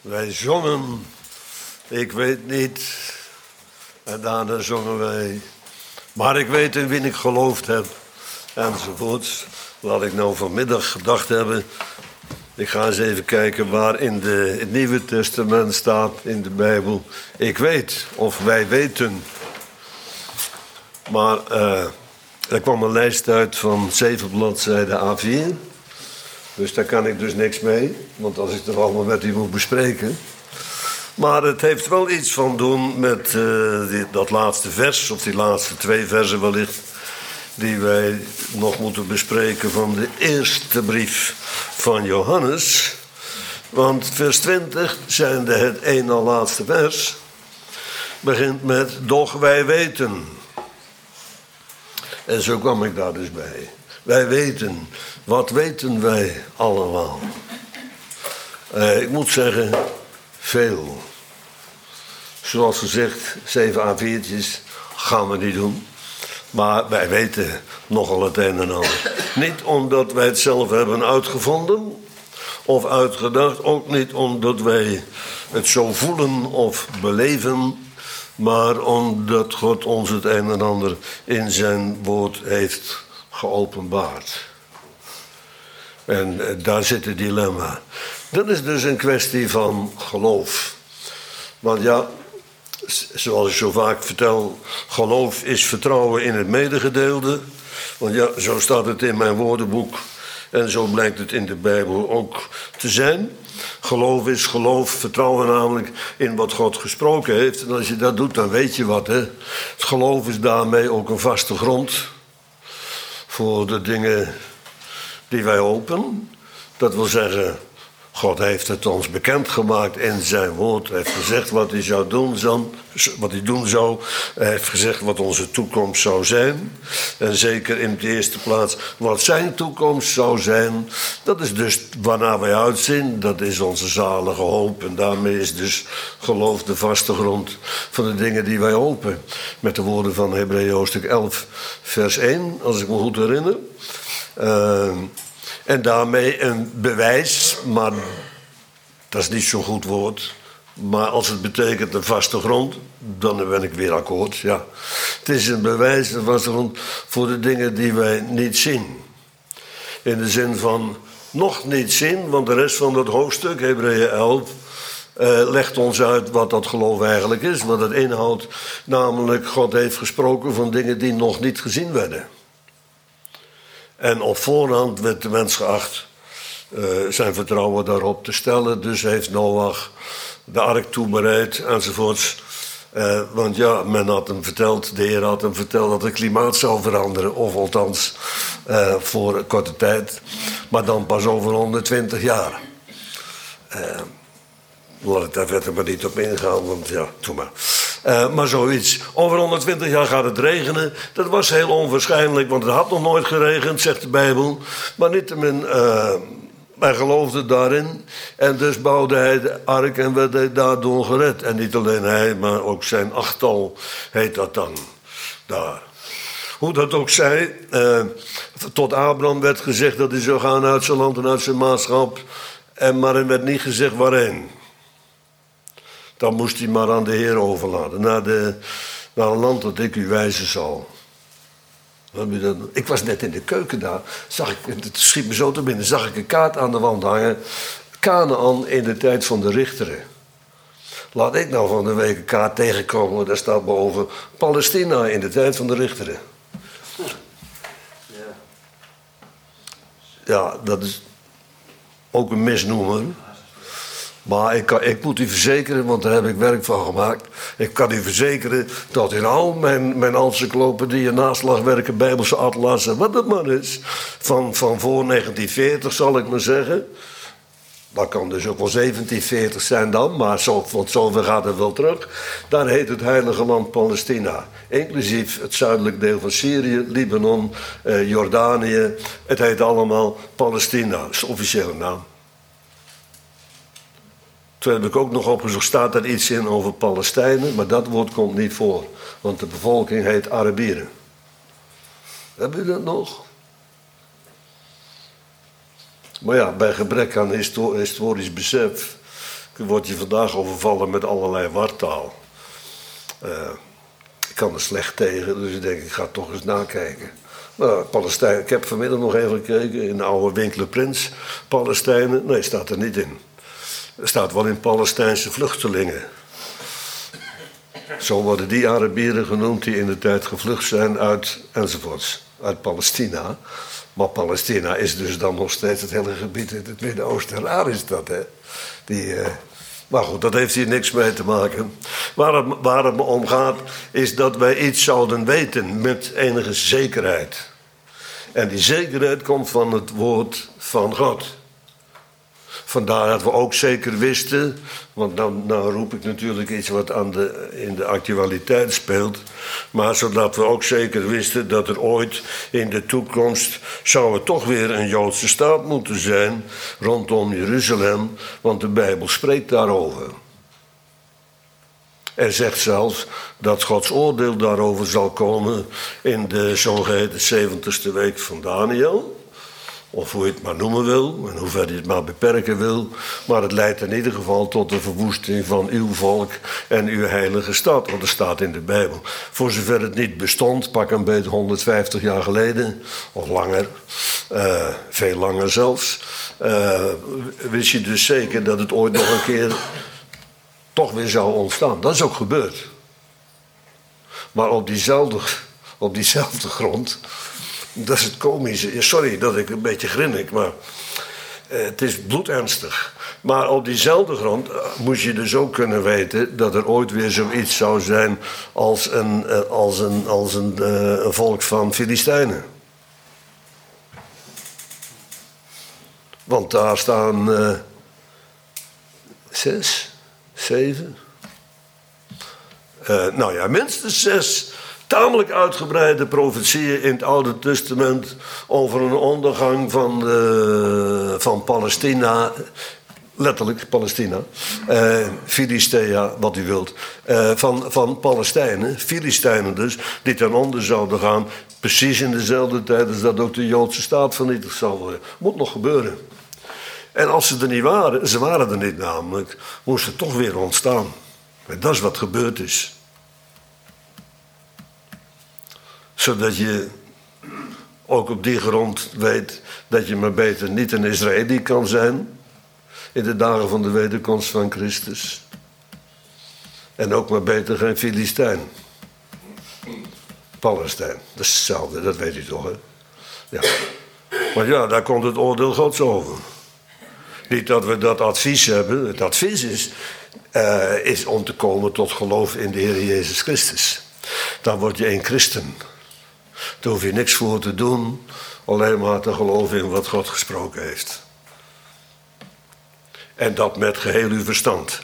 Wij zongen, ik weet niet, en daarna zongen wij, maar ik weet in wie ik geloofd heb, enzovoorts. Laat ik nou vanmiddag gedacht hebben, ik ga eens even kijken waar in het Nieuwe Testament staat, in de Bijbel, ik weet, of wij weten. Maar er kwam een lijst uit van 7 bladzijden A4. Dus daar kan ik dus niks mee, want als ik er allemaal met u moet bespreken. Maar het heeft wel iets van doen met dat laatste vers, of die laatste 2 versen wellicht, die wij nog moeten bespreken van de eerste brief van Johannes. Want vers 20, zijnde het één na laatste vers, begint met, doch wij weten. En zo kwam ik daar dus bij. Wij weten. Wat weten wij allemaal? Ik moet zeggen, veel. Zoals gezegd, 7 A4'tjes gaan we niet doen. Maar wij weten nogal het een en ander. Niet omdat wij het zelf hebben uitgevonden of uitgedacht. Ook niet omdat wij het zo voelen of beleven. Maar omdat God ons het een en ander in zijn woord heeft geopenbaard. En daar zit het dilemma. Dat is dus een kwestie van geloof. Want ja, zoals ik zo vaak vertel, geloof is vertrouwen in het medegedeelde. Want ja, zo staat het in mijn woordenboek. En zo blijkt het in de Bijbel ook te zijn. Geloof is geloof, vertrouwen namelijk in wat God gesproken heeft. En als je dat doet, dan weet je wat. Hè? Het geloof is daarmee ook een vaste grond voor de dingen die wij hopen. Dat wil zeggen, God heeft het ons bekendgemaakt in zijn woord. Hij heeft gezegd wat hij zou doen, wat hij doen zou. Hij heeft gezegd wat onze toekomst zou zijn. En zeker in de eerste plaats wat zijn toekomst zou zijn. Dat is dus waarnaar wij uitzien. Dat is onze zalige hoop. En daarmee is dus geloof de vaste grond van de dingen die wij hopen. Met de woorden van Hebreeën hoofdstuk 11 vers 1, als ik me goed herinner. En daarmee een bewijs, maar dat is niet zo'n goed woord. Maar als het betekent een vaste grond, dan ben ik weer akkoord. Ja. Het is een bewijs, een vaste grond voor de dingen die wij niet zien. In de zin van nog niet zien, want de rest van dat hoofdstuk, Hebreeën 11, legt ons uit wat dat geloof eigenlijk is. Wat het inhoudt, namelijk God heeft gesproken van dingen die nog niet gezien werden. En op voorhand werd de mens geacht zijn vertrouwen daarop te stellen. Dus heeft Noach de ark toebereid enzovoorts. Want ja, men had hem verteld, de Heer had hem verteld dat het klimaat zou veranderen. Of althans voor een korte tijd. Maar dan pas over 120 jaar. Laat ik daar verder maar niet op ingaan, want ja, doe maar. Maar zoiets. Over 120 jaar gaat het regenen. Dat was heel onwaarschijnlijk, want het had nog nooit geregend, zegt de Bijbel. Maar niettemin, hij geloofde daarin. En dus bouwde hij de ark en werd hij daardoor gered. En niet alleen hij, maar ook zijn achttal heet dat dan. Daar. Hoe dat ook zij, tot Abraham werd gezegd dat hij zou gaan uit zijn land en uit zijn maatschap. Maar er werd niet gezegd waarheen. Dan moest hij maar aan de Heer overlaten. Naar een land dat ik u wijzen zal. Ik was net in de keuken daar. Het schiet me zo te binnen. Zag ik een kaart aan de wand hangen. Kanaän in de tijd van de richteren. Laat ik nou van de week een kaart tegenkomen. Daar staat boven Palestina in de tijd van de richteren. Ja, dat is ook een misnoemer. Maar ik moet u verzekeren, want daar heb ik werk van gemaakt. Ik kan u verzekeren dat in al mijn encyclopedieën, naslagwerken, bijbelse atlassen, wat het maar is, van voor 1940 zal ik maar zeggen. Dat kan dus ook wel 1740 zijn dan, maar want zover gaat het wel terug. Daar heet het heilige land Palestina. Inclusief het zuidelijk deel van Syrië, Libanon, Jordanië. Het heet allemaal Palestina, dat is de officiële naam. Toen heb ik ook nog opgezocht, staat er iets in over Palestijnen, maar dat woord komt niet voor. Want de bevolking heet Arabieren. Hebben u dat nog? Maar ja, bij gebrek aan historisch besef word je vandaag overvallen met allerlei wartaal. Ik kan er slecht tegen, dus ik denk, ik ga toch eens nakijken. Nou, Palestijn, ik heb vanmiddag nog even gekeken in de oude Winkler Prins. Palestijnen, nee, staat er niet in. Er staat wel in Palestijnse vluchtelingen. Zo worden die Arabieren genoemd die in de tijd gevlucht zijn uit enzovoorts. Uit Palestina. Maar Palestina is dus dan nog steeds het hele gebied in het Midden-Oosten. Raar is dat, hè? Maar goed, dat heeft hier niks mee te maken. Waar het me om gaat, is dat wij iets zouden weten met enige zekerheid. En die zekerheid komt van het woord van God. Vandaar dat we ook zeker wisten, want nou roep ik natuurlijk iets wat in de actualiteit speelt. Maar zodat we ook zeker wisten dat er ooit in de toekomst zou er toch weer een Joodse staat moeten zijn rondom Jeruzalem, want de Bijbel spreekt daarover. Er zegt zelfs dat Gods oordeel daarover zal komen in de zogeheten 70ste week van Daniel. Of hoe je het maar noemen wil, en hoe ver je het maar beperken wil. Maar het leidt in ieder geval tot de verwoesting van uw volk en uw heilige stad. Want er staat in de Bijbel. Voor zover het niet bestond, pak een beetje 150 jaar geleden, of langer, veel langer zelfs, wist je dus zeker dat het ooit nog een keer toch weer zou ontstaan. Dat is ook gebeurd. Maar op diezelfde grond. Dat is het komische. Sorry dat ik een beetje grinnik, maar het is bloedernstig. Maar op diezelfde grond moest je dus ook kunnen weten dat er ooit weer zoiets zou zijn als een volk van Filistijnen. Want daar staan 6, 7. Nou ja, minstens 6. Tamelijk uitgebreide profetieën in het Oude Testament over een ondergang van Palestina, letterlijk Palestina, Filistea, wat u wilt, van Palestijnen, Filistijnen dus, die ten onder zouden gaan, precies in dezelfde tijd als dat ook de Joodse staat vernietigd zal worden. Moet nog gebeuren. En als ze er niet waren, ze waren er niet namelijk, moest het toch weer ontstaan. En dat is wat gebeurd is. Zodat je ook op die grond weet dat je maar beter niet een Israëli kan zijn in de dagen van de wederkomst van Christus. En ook maar beter geen Filistijn. Palestijn, dat is hetzelfde, dat weet u toch, hè? Ja. Maar ja, daar komt het oordeel Gods over. Niet dat we dat advies hebben. Het advies is om te komen tot geloof in de Heer Jezus Christus. Dan word je een christen. Daar hoef je niks voor te doen, alleen maar te geloven in wat God gesproken heeft. En dat met geheel uw verstand.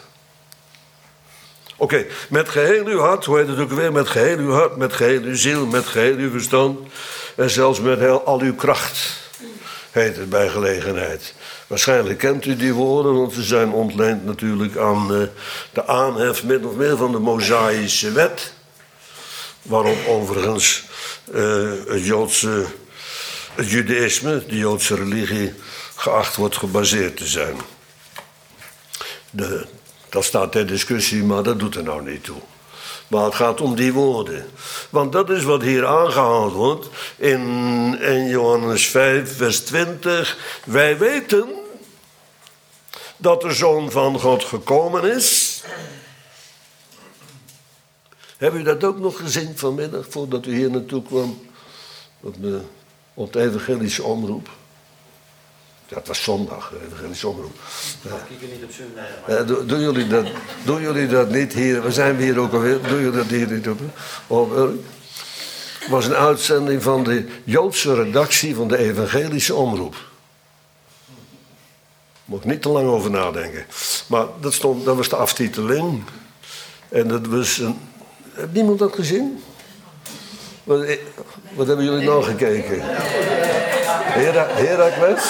Oké, met geheel uw hart, hoe heet het ook weer? Met geheel uw hart, met geheel uw ziel, met geheel uw verstand. En zelfs met al uw kracht, heet het bij gelegenheid. Waarschijnlijk kent u die woorden, want ze zijn ontleend natuurlijk aan de aanhef min of meer van de Mosaïsche wet. Waarop overigens het Judaïsme, de Joodse religie, geacht wordt gebaseerd te zijn. Dat staat ter discussie, maar dat doet er nou niet toe. Maar het gaat om die woorden. Want dat is wat hier aangehaald wordt in Johannes 5, vers 20. Wij weten dat de Zoon van God gekomen is. Heb u dat ook nog gezien vanmiddag, voordat u hier naartoe kwam? Op de evangelische omroep. Ja, het was zondag, de evangelische omroep. Ja. Doen jullie dat niet hier? We zijn hier ook alweer. Doen jullie dat hier niet op? Het was een uitzending van de Joodse redactie van de evangelische omroep. Moet ik niet te lang over nadenken. Maar dat was de aftiteling. En dat was een... Heeft niemand dat gezien? Wat hebben jullie nou gekeken? Heracles?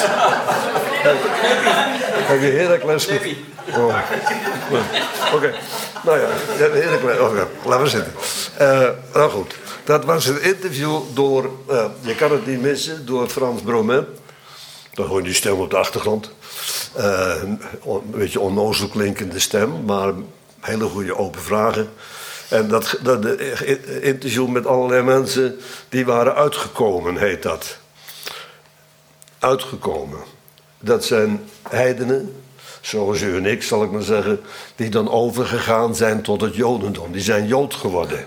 Heb je Heracles? Oh. Oké. Nou ja, Heracles. Okay. Laten we zitten. Nou goed. Dat was een interview door, je kan het niet missen, door Frans Bromet. Dan hoor je die stem op de achtergrond. Een beetje onnozel klinkende stem, maar hele goede open vragen. En dat interview met allerlei mensen, die waren uitgekomen, heet dat. Uitgekomen. Dat zijn heidenen, zoals u en ik, zal ik maar zeggen, die dan overgegaan zijn tot het Jodendom. Die zijn Jood geworden.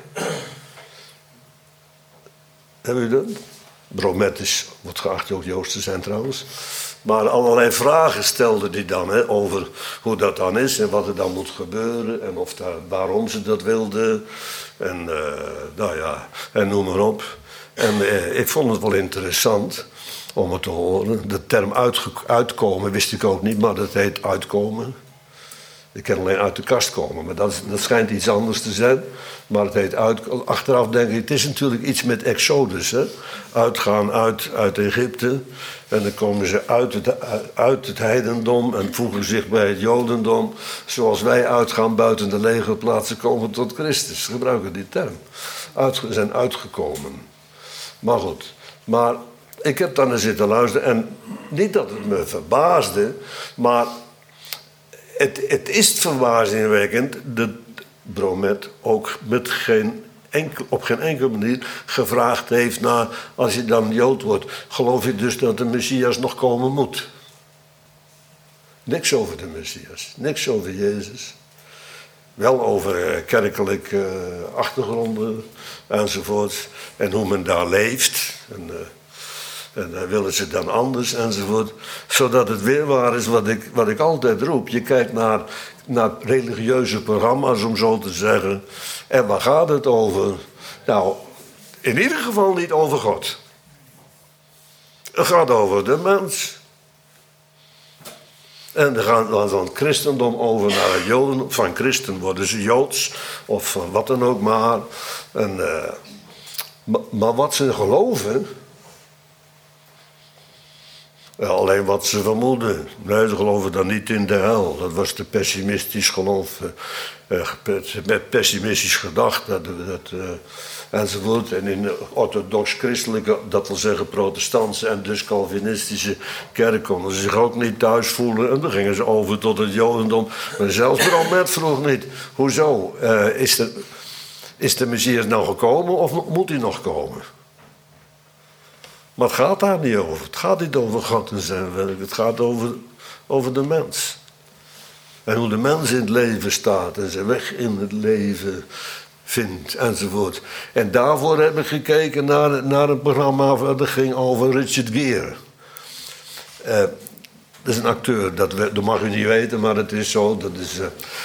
Hebben u dat? Bromet wordt geacht ook Joods te zijn trouwens. Maar allerlei vragen stelde hij dan over hoe dat dan is en wat er dan moet gebeuren en waarom ze dat wilden. En nou ja, en noem maar op. En ik vond het wel interessant om het te horen. De term uitkomen wist ik ook niet, maar dat heet uitkomen. Ik kan alleen uit de kast komen, maar dat schijnt iets anders te zijn. Maar het heet achteraf denk ik, het is natuurlijk iets met Exodus. Hè? Uitgaan uit Egypte. En dan komen ze uit het heidendom en voegen zich bij het Jodendom. Zoals wij uitgaan buiten de legerplaatsen komen tot Christus. Ze gebruiken die term. Zijn uitgekomen. Maar goed. Maar ik heb daar naar zitten luisteren. En niet dat het me verbaasde, maar het is verbazingwekkend dat Bromet ook op geen enkele manier gevraagd heeft naar, als je dan Jood wordt, geloof je dus dat de Messias nog komen moet? Niks over de Messias, niks over Jezus. Wel over kerkelijke achtergronden enzovoort. En hoe men daar leeft. En willen ze dan anders enzovoort. Zodat het weer waar is wat ik altijd roep. Je kijkt naar religieuze programma's, om zo te zeggen. En waar gaat het over? Nou, in ieder geval niet over God. Het gaat over de mens. En dan gaat dan van het christendom over naar het jodendom. Van christen worden ze joods. Of van wat dan ook maar. Maar wat ze geloven, alleen wat ze vermoeden. Nee, ze geloven dan niet in de hel. Dat was te pessimistisch geloof. Met pessimistisch gedacht. Enzovoort. En in orthodox-christelijke, dat wil zeggen protestantse en dus Calvinistische kerk, konden ze zich ook niet thuis voelen. En dan gingen ze over tot het Jodendom. Maar zelfs Bromet vroeg niet. Hoezo? Is de Messias nou gekomen of moet hij nog komen? Maar het gaat daar niet over. Het gaat niet over God en zijn werk. Het gaat over de mens. En hoe de mens in het leven staat en zijn weg in het leven vindt enzovoort. En daarvoor heb ik gekeken naar een programma dat ging over Richard Gere. Dat is een acteur, dat mag u niet weten, maar het is zo. Dat is,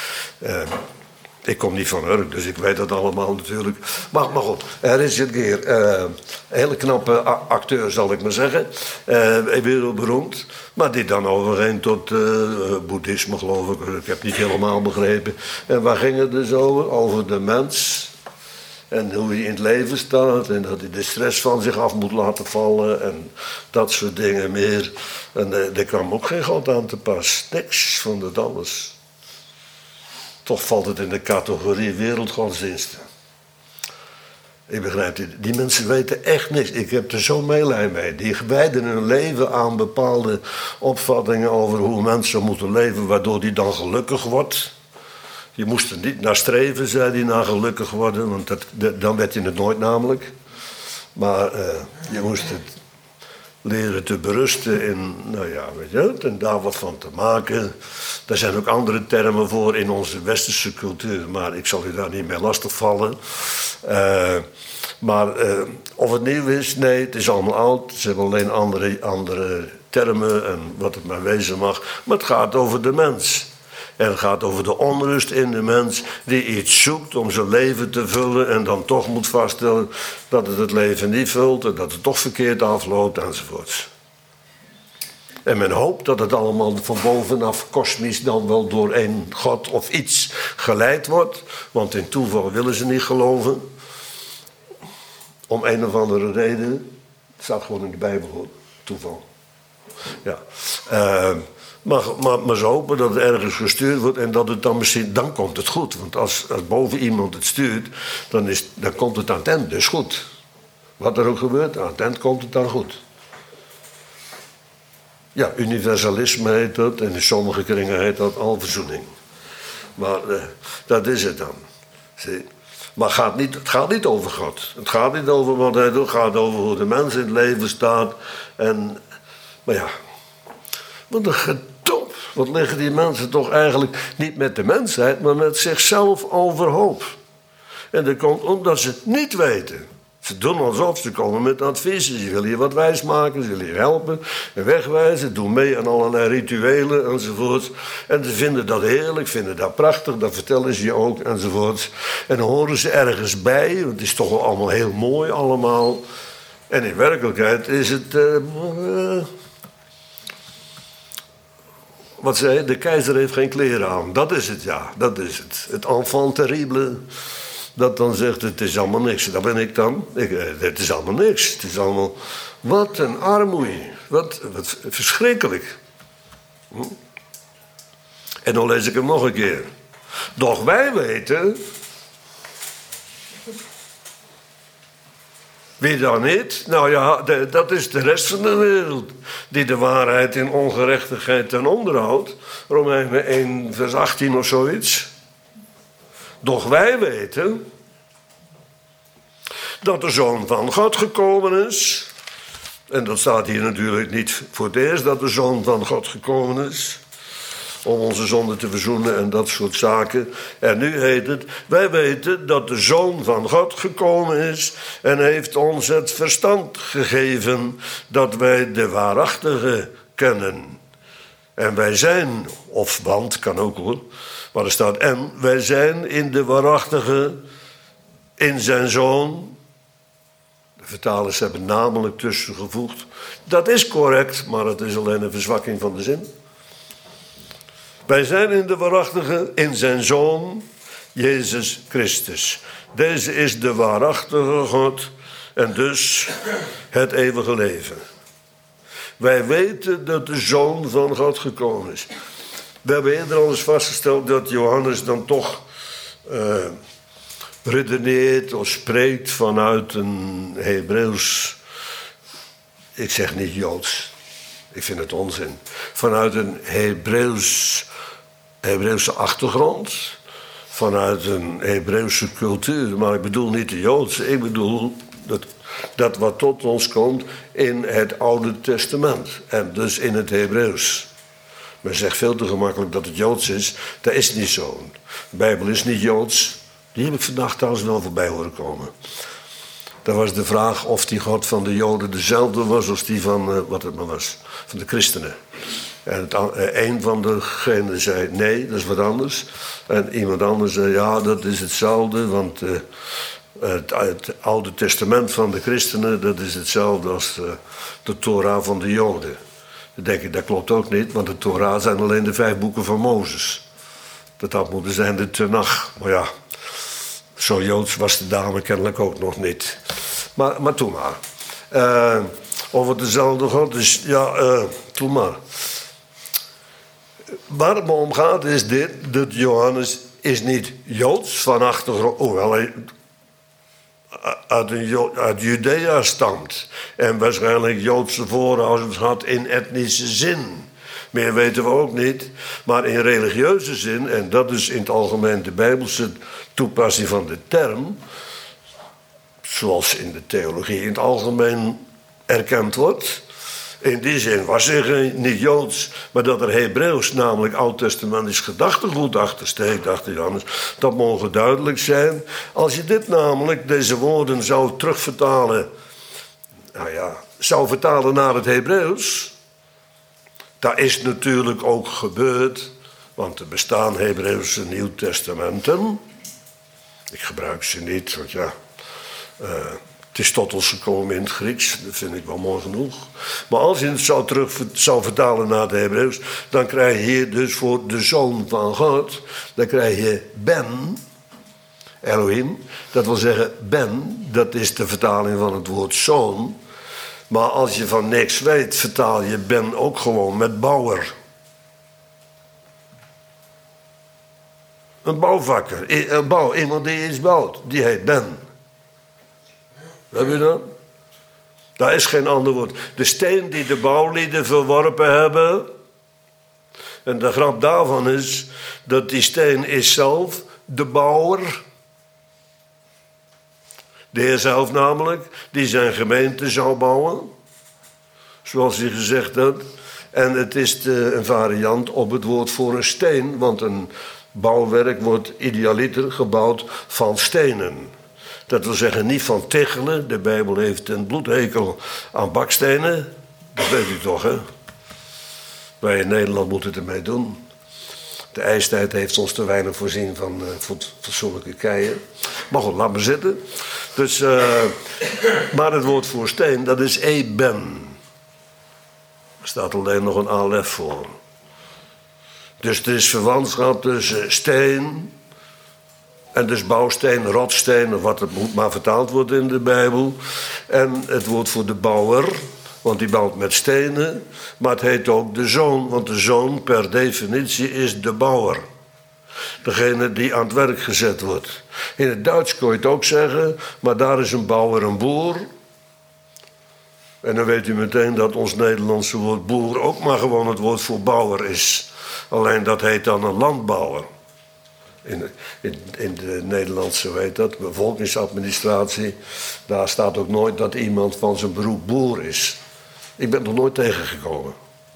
ik kom niet van Urk, dus ik weet dat allemaal natuurlijk. Maar goed, Richard Gere, een hele knappe acteur zal ik maar zeggen. Wereldberoemd. Maar die dan overheen tot boeddhisme geloof ik. Ik heb het niet helemaal begrepen. En waar ging het dus over? Over de mens. En hoe hij in het leven staat. En dat hij de stress van zich af moet laten vallen. En dat soort dingen meer. En er kwam ook geen God aan te pas. Niks van dat alles. Toch valt het in de categorie wereldgodsdiensten. Ik begrijp het. Die mensen weten echt niks. Ik heb er zo meelij mee. Die wijden hun leven aan bepaalde opvattingen over hoe mensen moeten leven, waardoor die dan gelukkig wordt. Je moest er niet naar streven, zei hij, naar gelukkig worden, want dan werd je het nooit namelijk. Maar je moest het leren te berusten in, nou ja, weet je, en daar wat van te maken. Daar zijn ook andere termen voor in onze westerse cultuur, maar ik zal u daar niet mee lastigvallen. Maar of het nieuw is, nee, het is allemaal oud. Ze hebben alleen andere termen en wat het maar wezen mag. Maar het gaat over de mens. En het gaat over de onrust in de mens die iets zoekt om zijn leven te vullen en dan toch moet vaststellen dat het leven niet vult en dat het toch verkeerd afloopt enzovoorts. En men hoopt dat het allemaal van bovenaf kosmisch dan wel door een God of iets geleid wordt. Want in toeval willen ze niet geloven. Om een of andere reden. Het staat gewoon in de Bijbel, hoor. Toeval. Ja. Maar ze hopen dat het ergens gestuurd wordt en dat het dan misschien, dan komt het goed. Want als boven iemand het stuurt, dan komt het aan het eind dus goed. Wat er ook gebeurt, aan het eind komt het dan goed. Ja, universalisme heet dat. En in sommige kringen heet dat alverzoening. Maar dat is het dan. Zie? Maar het gaat niet over God. Het gaat niet over wat hij doet. Het gaat over hoe de mens in het leven staat. Maar ja, wat een gedop. Wat liggen die mensen toch eigenlijk niet met de mensheid, maar met zichzelf overhoop. En dat komt omdat ze het niet weten. Ze doen alsof, ze komen met adviezen. Ze willen je wat wijsmaken, ze willen je helpen en wegwijzen. Doen mee aan allerlei rituelen enzovoort. En ze vinden dat heerlijk, vinden dat prachtig. Dat vertellen ze je ook enzovoort. En dan horen ze ergens bij. Want het is toch wel allemaal heel mooi allemaal. En in werkelijkheid is het... wat zei je? De keizer heeft geen kleren aan. Dat is het, ja. Dat is het. Het enfant terrible... dat dan zegt, het is allemaal niks. Dat ben ik dan. Het is allemaal niks. Het is allemaal... Wat een armoede. Wat verschrikkelijk. En dan lees ik hem nog een keer. Doch wij weten... Wie dan niet? Nou ja, dat is de rest van de wereld. Die de waarheid in ongerechtigheid ten onder houdt. Romeinen 1 vers 18 of zoiets. Doch wij weten dat de Zoon van God gekomen is. En dat staat hier natuurlijk niet voor het eerst dat de Zoon van God gekomen is. Om onze zonden te verzoenen en dat soort zaken. En nu heet het, wij weten dat de Zoon van God gekomen is en heeft ons het verstand gegeven dat wij de waarachtige kennen. En wij zijn, of want, kan ook hoor, maar er staat en, wij zijn in de waarachtige, in zijn Zoon. De vertalers hebben namelijk tussengevoegd. Dat is correct, maar het is alleen een verzwakking van de zin. Wij zijn in de waarachtige, in zijn Zoon, Jezus Christus. Deze is de waarachtige God en dus het eeuwige leven. Wij weten dat de Zoon van God gekomen is. We hebben eerder al eens vastgesteld dat Johannes dan toch redeneert of spreekt vanuit een Hebreeuws, ik zeg niet Joods, ik vind het onzin, vanuit een Hebreeuwse achtergrond, vanuit een Hebreeuwse cultuur, maar ik bedoel niet de Joodse, ik bedoel dat wat tot ons komt in het Oude Testament en dus in het Hebreeuws. Men zegt veel te gemakkelijk dat het Joods is, dat is niet zo. De Bijbel is niet Joods, die heb ik vandaag trouwens wel voorbij horen komen. Dat was de vraag of die God van de Joden dezelfde was als die van, wat het maar was, van de christenen. En een van degenen zei nee, dat is wat anders. En iemand anders zei ja, dat is hetzelfde, want het Oude Testament van de christenen, dat is hetzelfde als de Torah van de Joden. Dan denk ik, dat klopt ook niet, want de Torah zijn alleen de 5 boeken van Mozes. Dat had moeten zijn de Tenach. Maar ja, zo Joods was de dame kennelijk ook nog niet. Maar toen maar. Of het dezelfde God is, ja, toen maar. Waar het me om gaat is dit, dat Johannes is niet Joods van achtergrond, hoewel hij uit Judea stamt. En waarschijnlijk Joodse voorouders had in etnische zin. Meer weten we ook niet. Maar in religieuze zin, en dat is in het algemeen de Bijbelse toepassing van de term, zoals in de theologie in het algemeen erkend wordt. In die zin was er niet Joods, maar dat er Hebreeuws, namelijk oud-testamentisch gedachtegoed achter steekt, dacht Johannes, dat mogen duidelijk zijn. Als je dit namelijk, deze woorden zou terugvertalen, nou ja, zou vertalen naar het Hebreeuws, dat is natuurlijk ook gebeurd, want er bestaan Hebreeuwse Nieuwtestamenten. Ik gebruik ze niet, want ja, het is tot ons gekomen in het Grieks, dat vind ik wel mooi genoeg. Maar als je het zou vertalen naar het Hebreeuws, dan krijg je hier dus voor de Zoon van God, dan krijg je Ben, Elohim. Dat wil zeggen, Ben, dat is de vertaling van het woord zoon. Maar als je van niks weet, vertaal je Ben ook gewoon met bouwer. Een bouwvakker, iemand die iets bouwt, die heet Ben. Heb je dat? Daar is geen ander woord. De steen die de bouwlieden verworpen hebben. En de grap daarvan is dat die steen is zelf de bouwer. De Heer zelf namelijk, die zijn gemeente zou bouwen. Zoals hij gezegd had. En het is een variant op het woord voor een steen. Want een bouwwerk wordt idealiter gebouwd van stenen. Dat wil zeggen niet van tegelen. De Bijbel heeft een bloedhekel aan bakstenen. Dat weet u toch, hè? Wij in Nederland moeten het ermee doen. De ijstijd heeft ons te weinig voorzien van fatsoenlijke keien. Maar goed, laat maar zitten. Dus, maar het woord voor steen, dat is eben. Er staat alleen nog een alef voor. Dus het is verwantschap tussen steen en dus bouwsteen, rotsteen, of wat het maar vertaald wordt in de Bijbel. En het woord voor de bouwer, want die bouwt met stenen. Maar het heet ook de zoon, want de zoon per definitie is de bouwer. Degene die aan het werk gezet wordt. In het Duits kun je het ook zeggen, maar daar is een bouwer een boer. En dan weet u meteen dat ons Nederlandse woord boer ook maar gewoon het woord voor bouwer is. Alleen dat heet dan een landbouwer. In de Nederlandse, weet dat, bevolkingsadministratie, daar staat ook nooit dat iemand van zijn beroep boer is. Ik ben er nog nooit tegengekomen.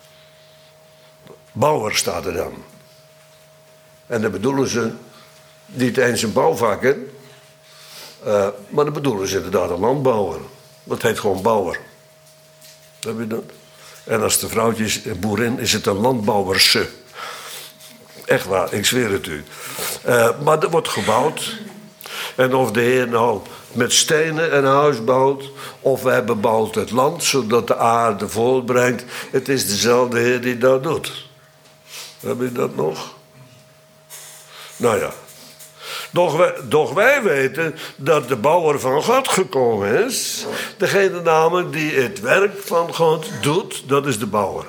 Bouwer staat er dan. En dan bedoelen ze niet eens een bouwvakker, maar dan bedoelen ze inderdaad een landbouwer. Dat heet gewoon bouwer. Heb je dat? En als de vrouwtje is een boerin, is het een landbouwerse. Echt waar, ik zweer het u. Maar er wordt gebouwd. En of de Heer nou met stenen een huis bouwt, of hij bebouwt het land zodat de aarde voortbrengt, het is dezelfde Heer die dat doet. Heb je dat nog? Nou ja. Doch wij weten dat de bouwer van God gekomen is. Degene namelijk die het werk van God doet, dat is de bouwer.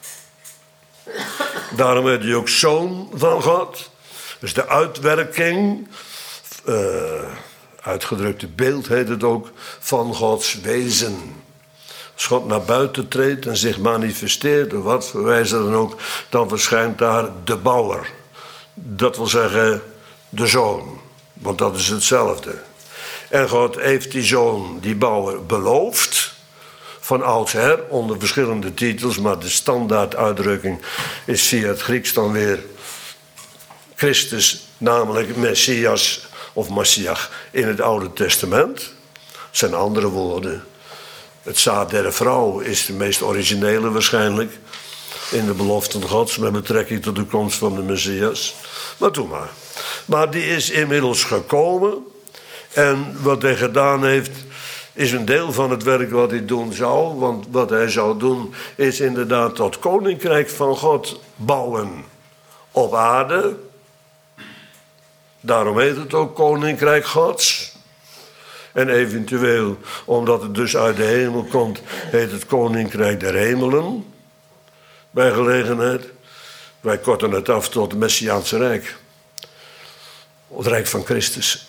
Daarom heet hij ook zoon van God. Dus de uitwerking, uitgedrukte beeld heet het ook, van Gods wezen. Als God naar buiten treedt en zich manifesteert, of wat voor wijze dan ook, dan verschijnt daar de bouwer. Dat wil zeggen de zoon, want dat is hetzelfde. En God heeft die zoon, die bouwer, beloofd. Van oudsher, onder verschillende titels, maar de standaarduitdrukking is via het Grieks dan weer Christus, namelijk Messias of Messiach in het Oude Testament. Dat zijn andere woorden. Het zaad der vrouw is de meest originele waarschijnlijk in de beloften Gods met betrekking tot de komst van de Messias. Maar doe maar. Maar die is inmiddels gekomen en wat hij gedaan heeft is een deel van het werk wat hij doen zou. Want wat hij zou doen is inderdaad dat koninkrijk van God bouwen op aarde. Daarom heet het ook koninkrijk Gods. En eventueel, omdat het dus uit de hemel komt, heet het koninkrijk der hemelen. Bij gelegenheid. Wij korten het af tot het Messiaanse Rijk. Het Rijk van Christus.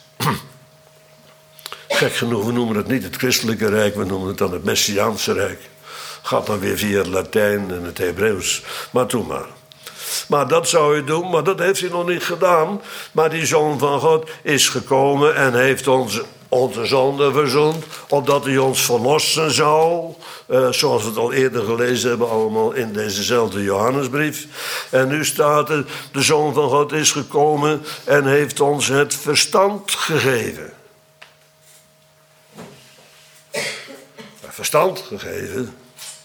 Gek genoeg, we noemen het niet het christelijke rijk, we noemen het dan het Messiaanse Rijk. Gaat dan weer via het Latijn en het Hebreeuws. Maar doe maar. Maar dat zou je doen, maar dat heeft hij nog niet gedaan. Maar die Zoon van God is gekomen en heeft onze zonde verzoend, opdat hij ons verlossen zou. Zoals we het al eerder gelezen hebben, allemaal in dezezelfde Johannesbrief. En nu staat er, de Zoon van God is gekomen en heeft ons het verstand gegeven. Verstand gegeven.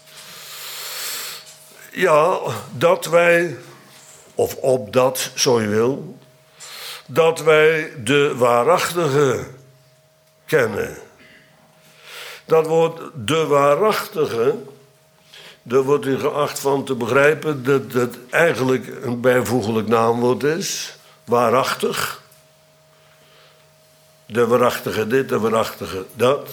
Ja, dat wij, of opdat, zo je wil, dat wij de waarachtige kennen. Dat woord de waarachtige, daar wordt u geacht van te begrijpen dat het eigenlijk een bijvoeglijk naamwoord is. Waarachtig. De waarachtige dit, de waarachtige dat.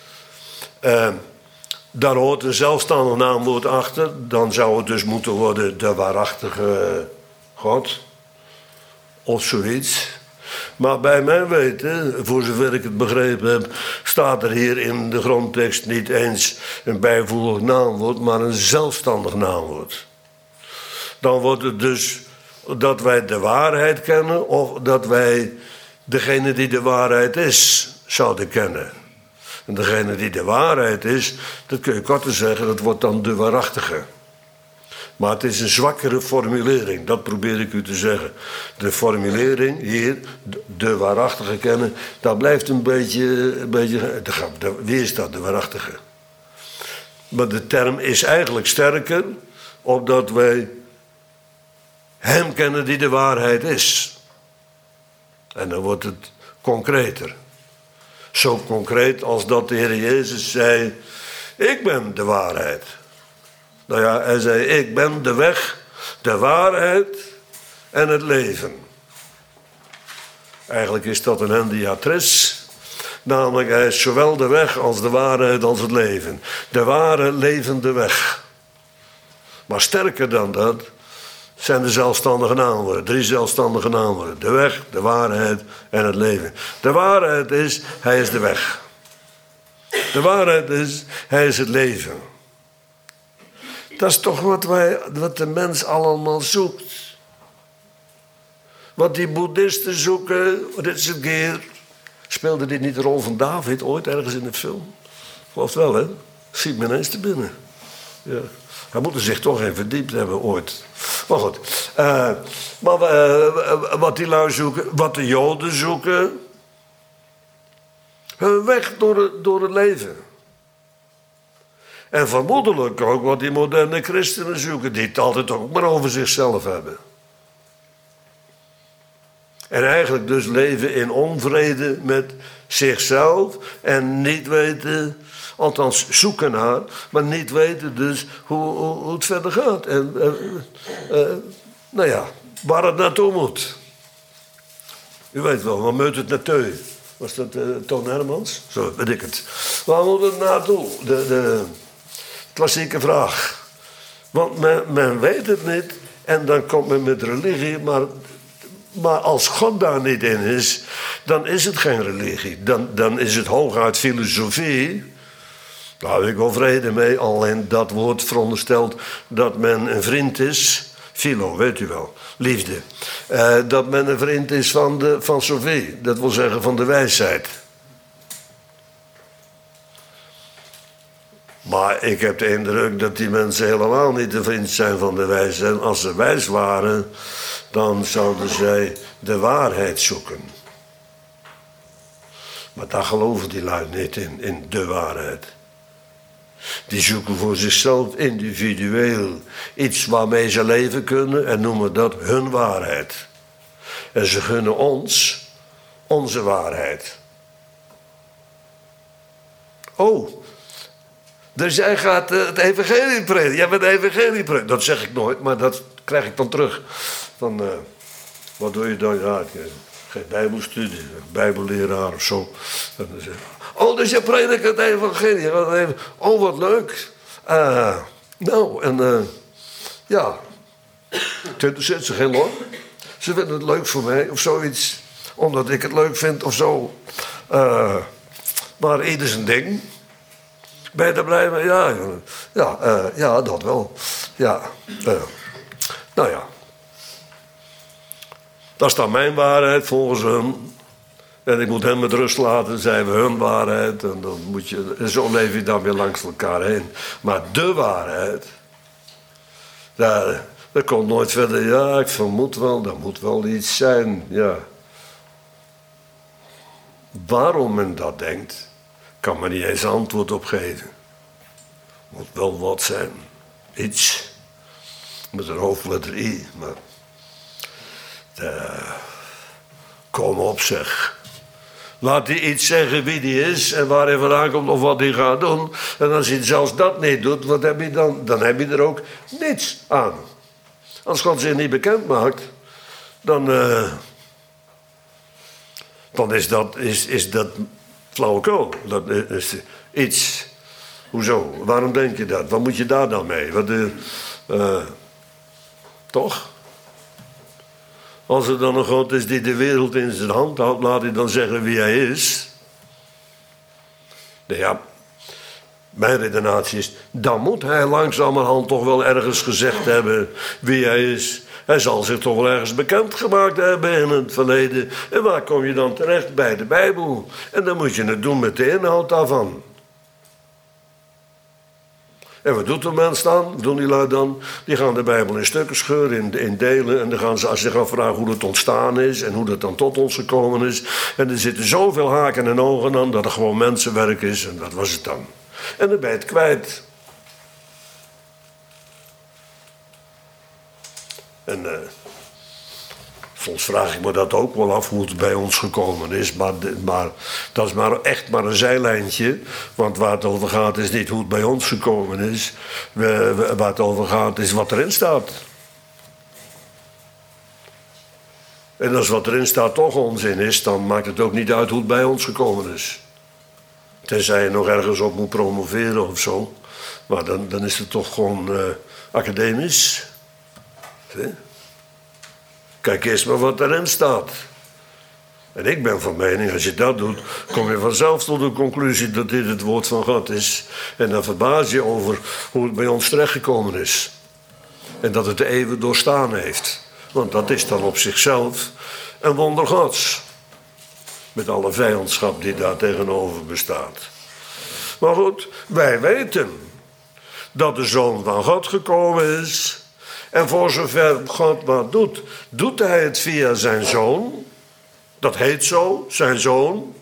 Daar hoort een zelfstandig naamwoord achter. Dan zou het dus moeten worden de waarachtige God. Of zoiets. Maar bij mijn weten, voor zover ik het begrepen heb, staat er hier in de grondtekst niet eens een bijvoeglijk naamwoord, maar een zelfstandig naamwoord. Dan wordt het dus dat wij de waarheid kennen of dat wij degene die de waarheid is zouden kennen. En degene die de waarheid is, dat kun je korter zeggen, dat wordt dan de waarachtige. Maar het is een zwakkere formulering, dat probeer ik u te zeggen. De formulering hier, de waarachtige kennen, dat blijft een beetje wie is dat, de waarachtige? Maar de term is eigenlijk sterker, opdat wij hem kennen die de waarheid is. En dan wordt het concreter. Zo concreet als dat de Heer Jezus zei, ik ben de waarheid. Nou ja, hij zei, ik ben de weg, de waarheid en het leven. Eigenlijk is dat een endiatris. Namelijk, hij is zowel de weg als de waarheid als het leven. De ware, levende weg. Maar sterker dan dat zijn de zelfstandige naamwoorden. 3 zelfstandige naamwoorden. De weg, de waarheid en het leven. De waarheid is, hij is de weg. De waarheid is, hij is het leven. Dat is toch wat de mens allemaal zoekt. Wat die boeddhisten zoeken, dit is een keer. Speelde dit niet de rol van David ooit ergens in de film? Geloof wel, hè? Ziet me ineens te binnen. Ja. Hij moet er zich toch in verdiept hebben ooit. Maar goed. Wat die lui zoeken, wat de Joden zoeken. Hun weg door het leven. En vermoedelijk ook wat die moderne christenen zoeken, die het altijd ook maar over zichzelf hebben. En eigenlijk dus leven in onvrede met zichzelf en niet weten, althans zoeken naar, maar niet weten dus hoe het verder gaat. En nou ja, waar het naartoe moet. U weet wel, waar moet het naartoe? Was dat Toon Hermans? Zo, weet ik het. Waar moet het naartoe? De klassieke vraag. Want men weet het niet en dan komt men met religie, maar als God daar niet in is, dan is het geen religie. Dan is het hooguit filosofie. Daar heb ik wel vrede mee, alleen dat woord veronderstelt dat men een vriend is. Philo, weet u wel, liefde. Dat men een vriend is van Sophie, dat wil zeggen van de wijsheid. Maar ik heb de indruk dat die mensen helemaal niet de vriend zijn van de wijsheid. En als ze wijs waren, dan zouden zij de waarheid zoeken. Maar daar geloven die lui niet in de waarheid. Die zoeken voor zichzelf individueel iets waarmee ze leven kunnen en noemen dat hun waarheid. En ze gunnen ons onze waarheid. Oh, dus jij gaat het evangelie prediken. Jij bent het evangelie prediken. Dat zeg ik nooit, maar dat krijg ik dan terug. Van, wat doe je dan? Ja, geen bijbelstudie, bijbelleraar of zo. Oh, dus je predikt het evangelie. Oh, wat leuk. Nou, en ja. Het interesseert ze geen hoor. Ze vinden het leuk voor mij of zoiets. Omdat ik het leuk vind of zo. Maar ieder zijn ding. Ben je er blij mee? Ja, dat wel. Ja, nou ja. Dat is dan mijn waarheid volgens hem. En ik moet hem met rust laten, zijn we hun waarheid. En dan moet je, en zo leef je dan weer langs elkaar heen. Maar de waarheid, dat komt nooit verder. Ja, ik vermoed wel, er moet wel iets zijn. Ja. Waarom men dat denkt, kan men niet eens antwoord op geven. Moet wel wat zijn. Iets. Met een hoofdletter I. Maar kom op zeg. Laat hij iets zeggen wie die is en waar hij vandaan komt of wat hij gaat doen. En als hij zelfs dat niet doet, wat heb je dan? Dan heb je er ook niets aan. Als God zich niet bekend maakt, dan is dat flauwekul. Dat is iets. Hoezo? Waarom denk je dat? Wat moet je daar dan mee? Toch? Als er dan een God is die de wereld in zijn hand houdt, laat hij dan zeggen wie hij is. Nou ja, mijn redenatie is, dan moet hij langzamerhand toch wel ergens gezegd hebben wie hij is. Hij zal zich toch wel ergens bekendgemaakt hebben in het verleden. En waar kom je dan terecht? Bij de Bijbel. En dan moet je het doen met de inhoud daarvan. En wat doet de mens dan? Wat doen die lui dan? Die gaan de Bijbel in stukken scheuren, in delen. En dan gaan ze, als ze gaan vragen hoe het ontstaan is en hoe dat dan tot ons gekomen is. En er zitten zoveel haken en ogen aan dat het gewoon mensenwerk is. En dat was het dan. En dan ben je het kwijt. En soms vraag ik me dat ook wel af hoe het bij ons gekomen is. Maar dat is echt maar een zijlijntje. Want waar het over gaat is niet hoe het bij ons gekomen is. Waar het over gaat is wat erin staat. En als wat erin staat toch onzin is, dan maakt het ook niet uit hoe het bij ons gekomen is. Tenzij je nog ergens op moet promoveren of zo. Maar dan is het toch gewoon academisch. Zie? Kijk eerst maar wat erin staat. En ik ben van mening, als je dat doet, kom je vanzelf tot de conclusie dat dit het woord van God is. En dan verbaas je over hoe het bij ons terechtgekomen is. En dat het de eeuwen doorstaan heeft. Want dat is dan op zichzelf een wonder Gods. Met alle vijandschap die daar tegenover bestaat. Maar goed, wij weten dat de Zoon van God gekomen is. En voor zover God wat doet, doet hij het via zijn Zoon. Dat heet zo, zijn Zoon.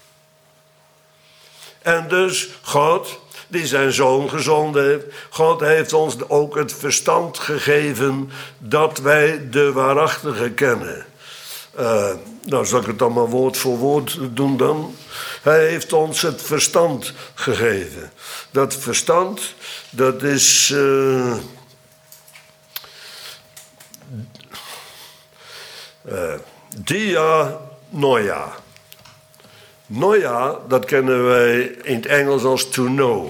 En dus God, die zijn Zoon gezonden heeft. God heeft ons ook het verstand gegeven dat wij de waarachtige kennen. Nou, zal ik het dan maar woord voor woord doen dan? Hij heeft ons het verstand gegeven. Dat verstand, dat is... Dianoia. Noia, dat kennen wij in het Engels als to know.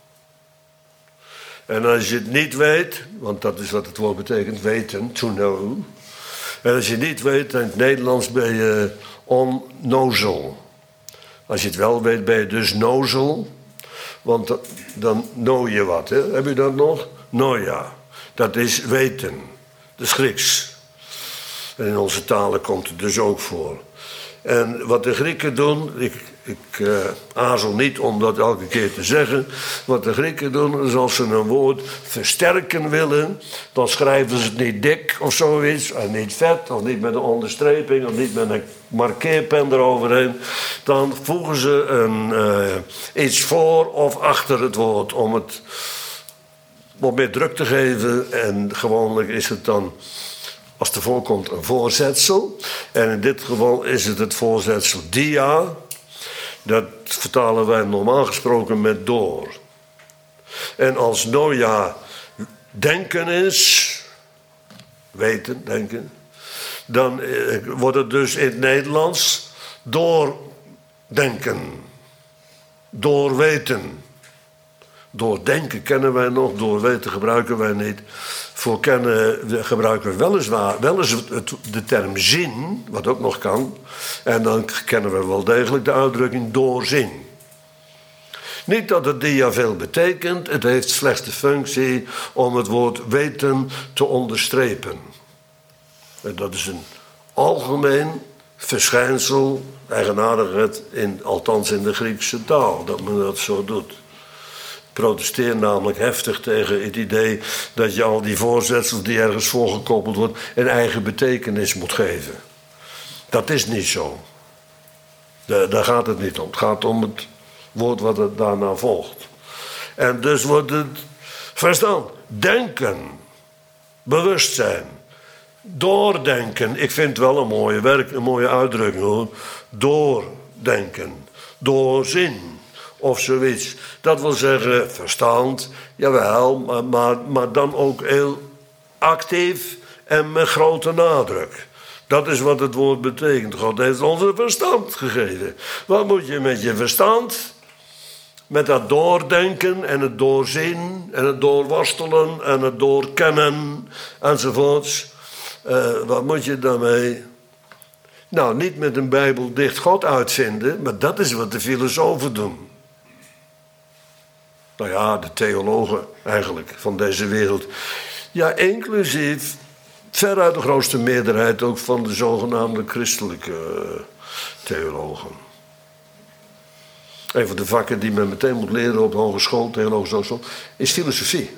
En als je het niet weet, want dat is wat het woord betekent, weten, to know. En als je het niet weet, in het Nederlands ben je onnozel. Als je het wel weet, ben je dus nozel. Want dan know je wat, hè? Heb je dat nog? Noia. Dat is weten. Dat is Grieks. En in onze talen komt het dus ook voor. En wat de Grieken doen, ik aarzel niet om dat elke keer te zeggen. Wat de Grieken doen, is als ze een woord versterken willen, dan schrijven ze het niet dik of zoiets, en niet vet, of niet met een onderstreping, of niet met een markeerpen eroverheen. Dan voegen ze iets voor of achter het woord om het wat meer druk te geven. En gewoonlijk is het dan, als er voorkomt, een voorzetsel. En in dit geval is het voorzetsel dia. Dat vertalen wij normaal gesproken met door. En als noia denken is, weten, denken, dan wordt het dus in het Nederlands doordenken, doorweten. Doordenken kennen wij nog, doorweten gebruiken wij niet. Voor kennen gebruiken we weliswaar wel eens de term zin, wat ook nog kan. En dan kennen we wel degelijk de uitdrukking doorzin. Niet dat het dia veel betekent, het heeft slechts de functie om het woord weten te onderstrepen. En dat is een algemeen verschijnsel, eigenaardigheid, althans in de Griekse taal, dat men dat zo doet. Ik protesteer namelijk heftig tegen het idee dat je al die voorzetsels die ergens voorgekoppeld wordt een eigen betekenis moet geven. Dat is niet zo. Daar gaat het niet om. Het gaat om het woord wat het daarna volgt. En dus wordt het verstand, denken, bewustzijn, doordenken. Ik vind wel een mooie uitdrukking hoor. Doordenken, doorzin. Of zoiets. Dat wil zeggen verstand, jawel, maar dan ook heel actief en met grote nadruk. Dat is wat het woord betekent. God heeft ons een verstand gegeven. Wat moet je met je verstand? Met dat doordenken en het doorzien en het doorworstelen en het doorkennen enzovoorts. Wat moet je daarmee? Nou, niet met een Bijbel dicht God uitvinden, maar dat is wat de filosofen doen. Nou ja, de theologen eigenlijk van deze wereld. Ja, inclusief veruit de grootste meerderheid ook van de zogenaamde christelijke theologen. Een van de vakken die men meteen moet leren op de hogeschool, theologische hogeschool, is filosofie.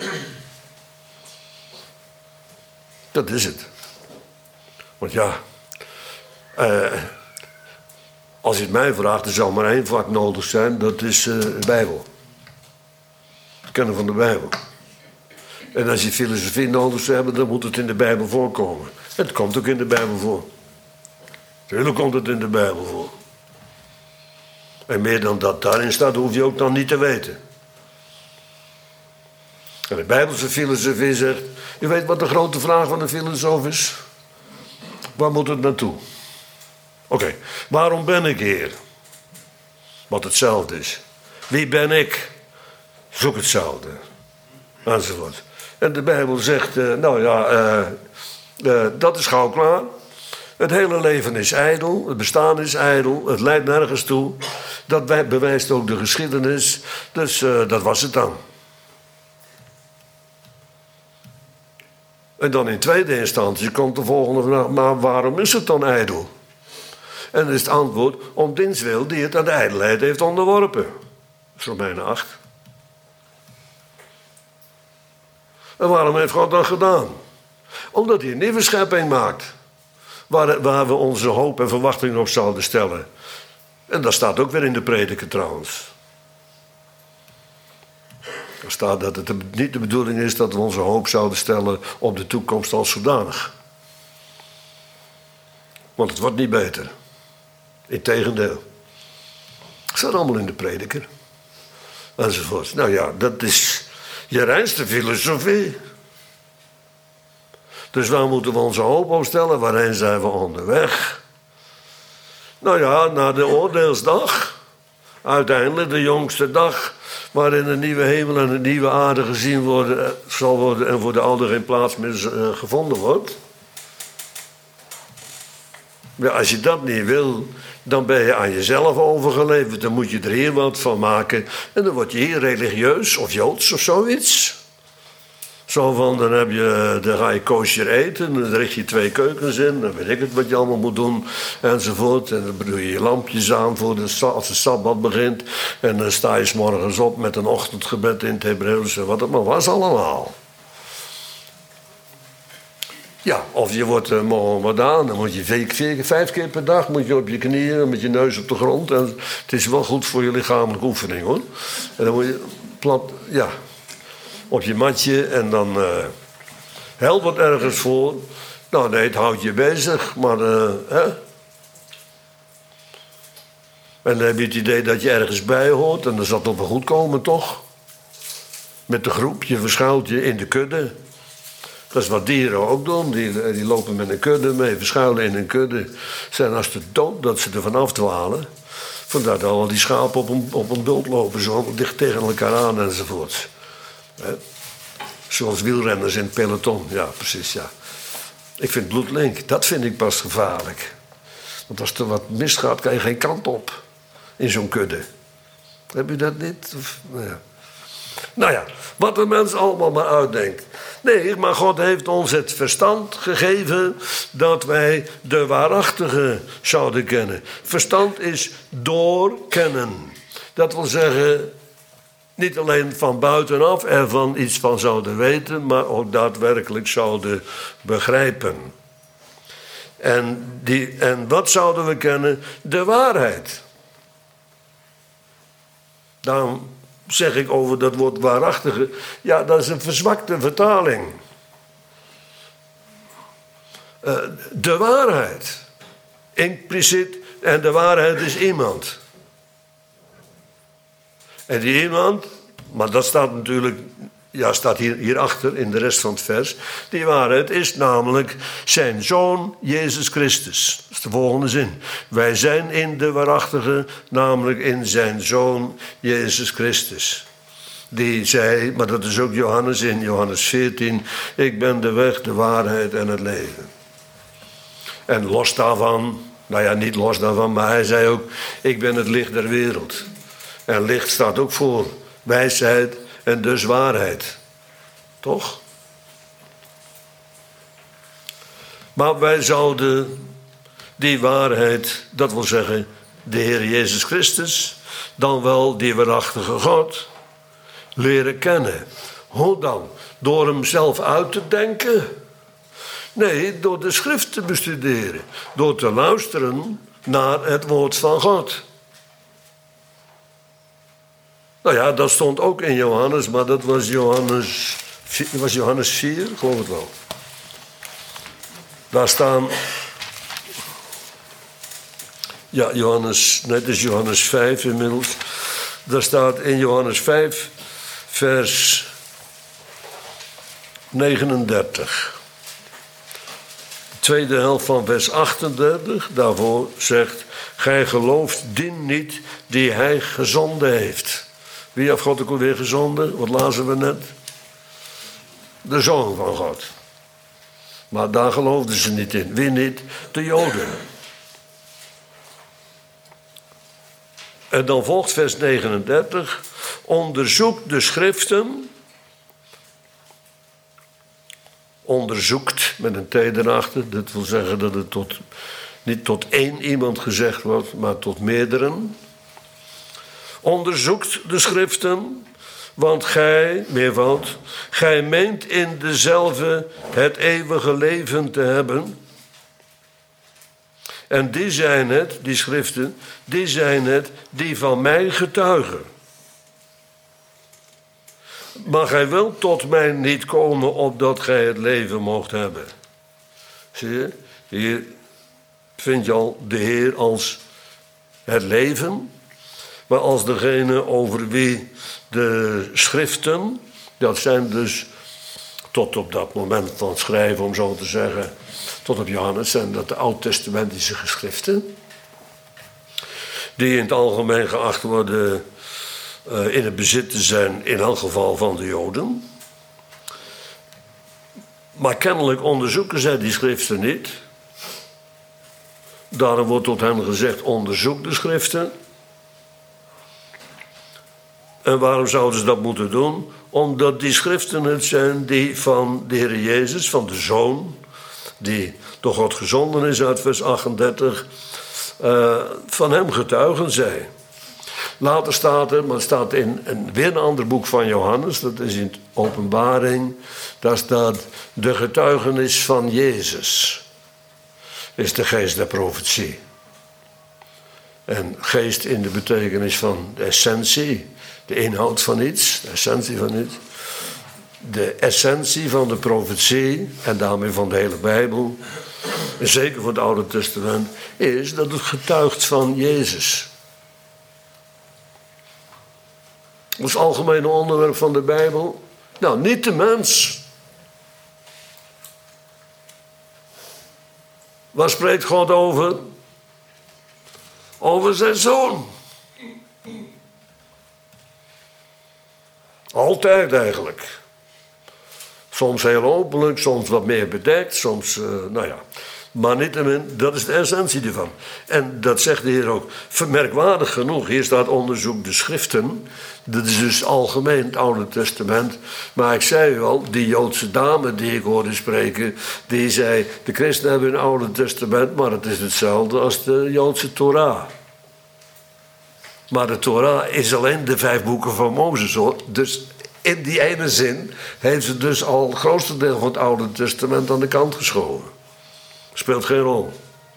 Dat is het. Want ja, als je het mij vraagt, er zal maar één vak nodig zijn, dat is de Bijbel. Het kennen van de Bijbel. En als je filosofie nodig zou hebben, dan moet het in de Bijbel voorkomen. Het komt ook in de Bijbel voor. Natuurlijk komt het in de Bijbel voor. En meer dan dat daarin staat, hoef je ook dan niet te weten. En de Bijbelse filosofie zegt, je weet wat de grote vraag van de filosoof is? Waar moet het naartoe? Oké, waarom ben ik hier? Wat hetzelfde is. Wie ben ik? Zoek hetzelfde. Enzovoort. En de Bijbel zegt, dat is gauw klaar. Het hele leven is ijdel, het bestaan is ijdel, het leidt nergens toe. Dat bewijst ook de geschiedenis, dus dat was het dan. En dan in tweede instantie komt de volgende vraag, maar waarom is het dan ijdel? En dan is het antwoord, om diens wil die het aan de ijdelheid heeft onderworpen. Dat is Romeinen 8. En waarom heeft God dat gedaan? Omdat hij een nieuwe schepping maakt. Waar we onze hoop en verwachting op zouden stellen. En dat staat ook weer in de prediker trouwens. Er staat dat het niet de bedoeling is dat we onze hoop zouden stellen op de toekomst als zodanig. Want het wordt niet beter. Integendeel. Het staat allemaal in de prediker. Enzovoort. Nou ja, dat is je reinste filosofie. Dus waar moeten we onze hoop op stellen? Waarheen zijn we onderweg? Nou ja, naar de oordeelsdag. Uiteindelijk de jongste dag. Waarin een nieuwe hemel en een nieuwe aarde gezien zal worden. En voor de oude geen plaats meer gevonden wordt. Ja, als je dat niet wil, dan ben je aan jezelf overgeleverd. Dan moet je er hier wat van maken. En dan word je hier religieus of joods of zoiets. Zo van, dan ga je kosher eten, dan richt je 2 keukens in, dan weet ik het wat je allemaal moet doen, enzovoort. En dan doe je je lampjes aan als de Sabbat begint. En dan sta je 's morgens op met een ochtendgebed in het Hebreeuws en wat het maar was allemaal. Ja, of je wordt Mohammedaan, dan moet je 5 keer per dag moet je op je knieën met je neus op de grond. En het is wel goed voor je lichamelijke oefening, hoor. En dan moet je plat, ja, op je matje en dan helpt het ergens voor. Nou nee, het houdt je bezig, maar hè. En dan heb je het idee dat je ergens bij hoort en dan zal het wel goed komen, toch? Met de groep, je verschuilt je in de kudde. Dat is wat dieren ook doen. Die lopen met een kudde mee, verschuilen in een kudde. Zijn als de dood dat ze er vanaf dwalen. Vandaar dat al die schapen op een bult lopen, zo dicht tegen elkaar aan enzovoort. Zoals wielrenners in het peloton. Ja, precies, ja. Ik vind bloedlink, dat vind ik pas gevaarlijk. Want als er wat misgaat, kan je geen kant op. In zo'n kudde. Heb je dat niet? Nou ja, wat de mens allemaal maar uitdenkt. Nee, maar God heeft ons het verstand gegeven dat wij de waarachtige zouden kennen. Verstand is doorkennen. Dat wil zeggen, niet alleen van buitenaf ervan iets van zouden weten, maar ook daadwerkelijk zouden begrijpen. En wat zouden we kennen? De waarheid. Daarom zeg ik over dat woord waarachtige, ja, dat is een verzwakte vertaling. De waarheid. Impliciet, en de waarheid is iemand. En die iemand, maar dat staat natuurlijk, ja, staat hierachter in de rest van het vers. Die waarheid is namelijk zijn Zoon Jezus Christus. Dat is de volgende zin. Wij zijn in de waarachtige, namelijk in zijn Zoon Jezus Christus. Die zei, maar dat is ook Johannes in Johannes 14, ik ben de weg, de waarheid en het leven. En los daarvan, nou ja, niet los daarvan, maar hij zei ook, ik ben het licht der wereld. En licht staat ook voor wijsheid en dus waarheid. Toch? Maar wij zouden die waarheid, dat wil zeggen de Heer Jezus Christus, dan wel die waarachtige God, leren kennen. Hoe dan? Door hem zelf uit te denken? Nee, door de schrift te bestuderen. Door te luisteren naar het woord van God. Nou ja, dat stond ook in Johannes, maar dat was Johannes 4, geloof het wel. Daar staan... Ja, het is Johannes 5 inmiddels. Daar staat in Johannes 5, vers 39. De tweede helft van vers 38, daarvoor zegt... Gij gelooft die niet die hij gezonden heeft. Wie heeft God ook alweer gezonden? Wat lazen we net? De Zoon van God. Maar daar geloofden ze niet in. Wie niet? De Joden. En dan volgt vers 39. Onderzoek de schriften. Onderzoekt met een T erachter. Dat wil zeggen dat het niet tot één iemand gezegd wordt, maar tot meerderen. Onderzoekt de schriften, want gij, meervoud, gij meent in dezelfde het eeuwige leven te hebben. En die zijn het, die schriften, die zijn het die van mij getuigen. Maar gij wilt tot mij niet komen opdat gij het leven moogt hebben. Zie je, hier vind je al de Heer als het leven, maar als degene over wie de schriften, dat zijn dus tot op dat moment van het schrijven, om zo te zeggen, tot op Johannes, zijn dat de oud-testamentische geschriften, die in het algemeen geacht worden in het bezit te zijn, in elk geval van de Joden. Maar kennelijk onderzoeken zij die schriften niet. Daarom wordt tot hen gezegd, onderzoek de schriften. En waarom zouden ze dat moeten doen? Omdat die schriften het zijn die van de Heer Jezus, van de Zoon, die door God gezonden is uit vers 38, van hem getuigen zij. Later staat er, maar het staat in weer een ander boek van Johannes, dat is in Openbaring, daar staat de getuigenis van Jezus. Is de geest der profetie. En geest in de betekenis van de essentie, de inhoud van iets, de essentie van iets. De essentie van de profetie, en daarmee van de hele Bijbel, en zeker voor het Oude Testament, is dat het getuigt van Jezus. Dat is het algemene onderwerp van de Bijbel. Nou, niet de mens. Waar spreekt God over? Over zijn Zoon. Altijd eigenlijk. Soms heel openlijk, soms wat meer bedekt, soms, nou ja. Maar niettemin, dat is de essentie ervan. En dat zegt de Heer ook. Merkwaardig genoeg, hier staat onderzoek de schriften. Dat is dus algemeen het Oude Testament. Maar ik zei u al, die Joodse dame die ik hoorde spreken, die zei, de christenen hebben een Oude Testament, maar het is hetzelfde als de Joodse Torah. Maar de Torah is alleen de 5 boeken van Mozes, hoor. Dus in die ene zin heeft ze dus al het grootste deel van het Oude Testament aan de kant geschoven. Speelt geen rol.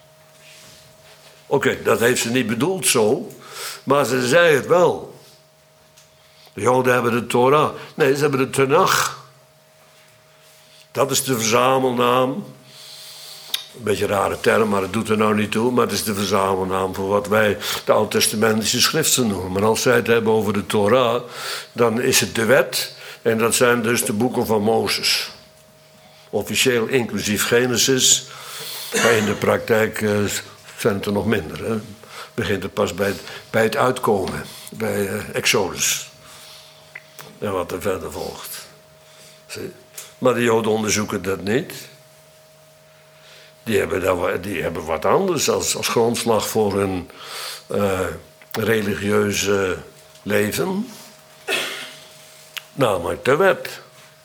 Oké, dat heeft ze niet bedoeld zo, maar ze zei het wel. De Joden hebben de Torah. Nee, ze hebben de Tenach. Dat is de verzamelnaam. Een beetje een rare term, maar het doet er nou niet toe. Maar het is de verzamelnaam voor wat wij de Oud-testamentische schriften noemen. Maar als zij het hebben over de Torah, dan is het de wet. En dat zijn dus de boeken van Mozes. Officieel inclusief Genesis. Maar in de praktijk zijn het er nog minder. Hè. Begint het pas bij het uitkomen. Bij Exodus. En wat er verder volgt. Zie? Maar de Joden onderzoeken dat niet. die hebben wat anders als grondslag voor hun religieuze leven. Namelijk de wet.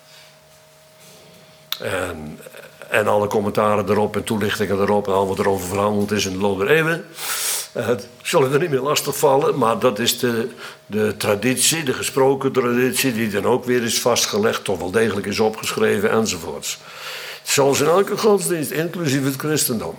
En alle commentaren erop en toelichtingen erop en al wat er over verhandeld is in de loop der eeuwen. Zullen er niet meer lastig vallen, maar dat is de traditie, de gesproken traditie, die dan ook weer is vastgelegd, toch wel degelijk is opgeschreven enzovoorts. Zoals in elke godsdienst, inclusief het christendom.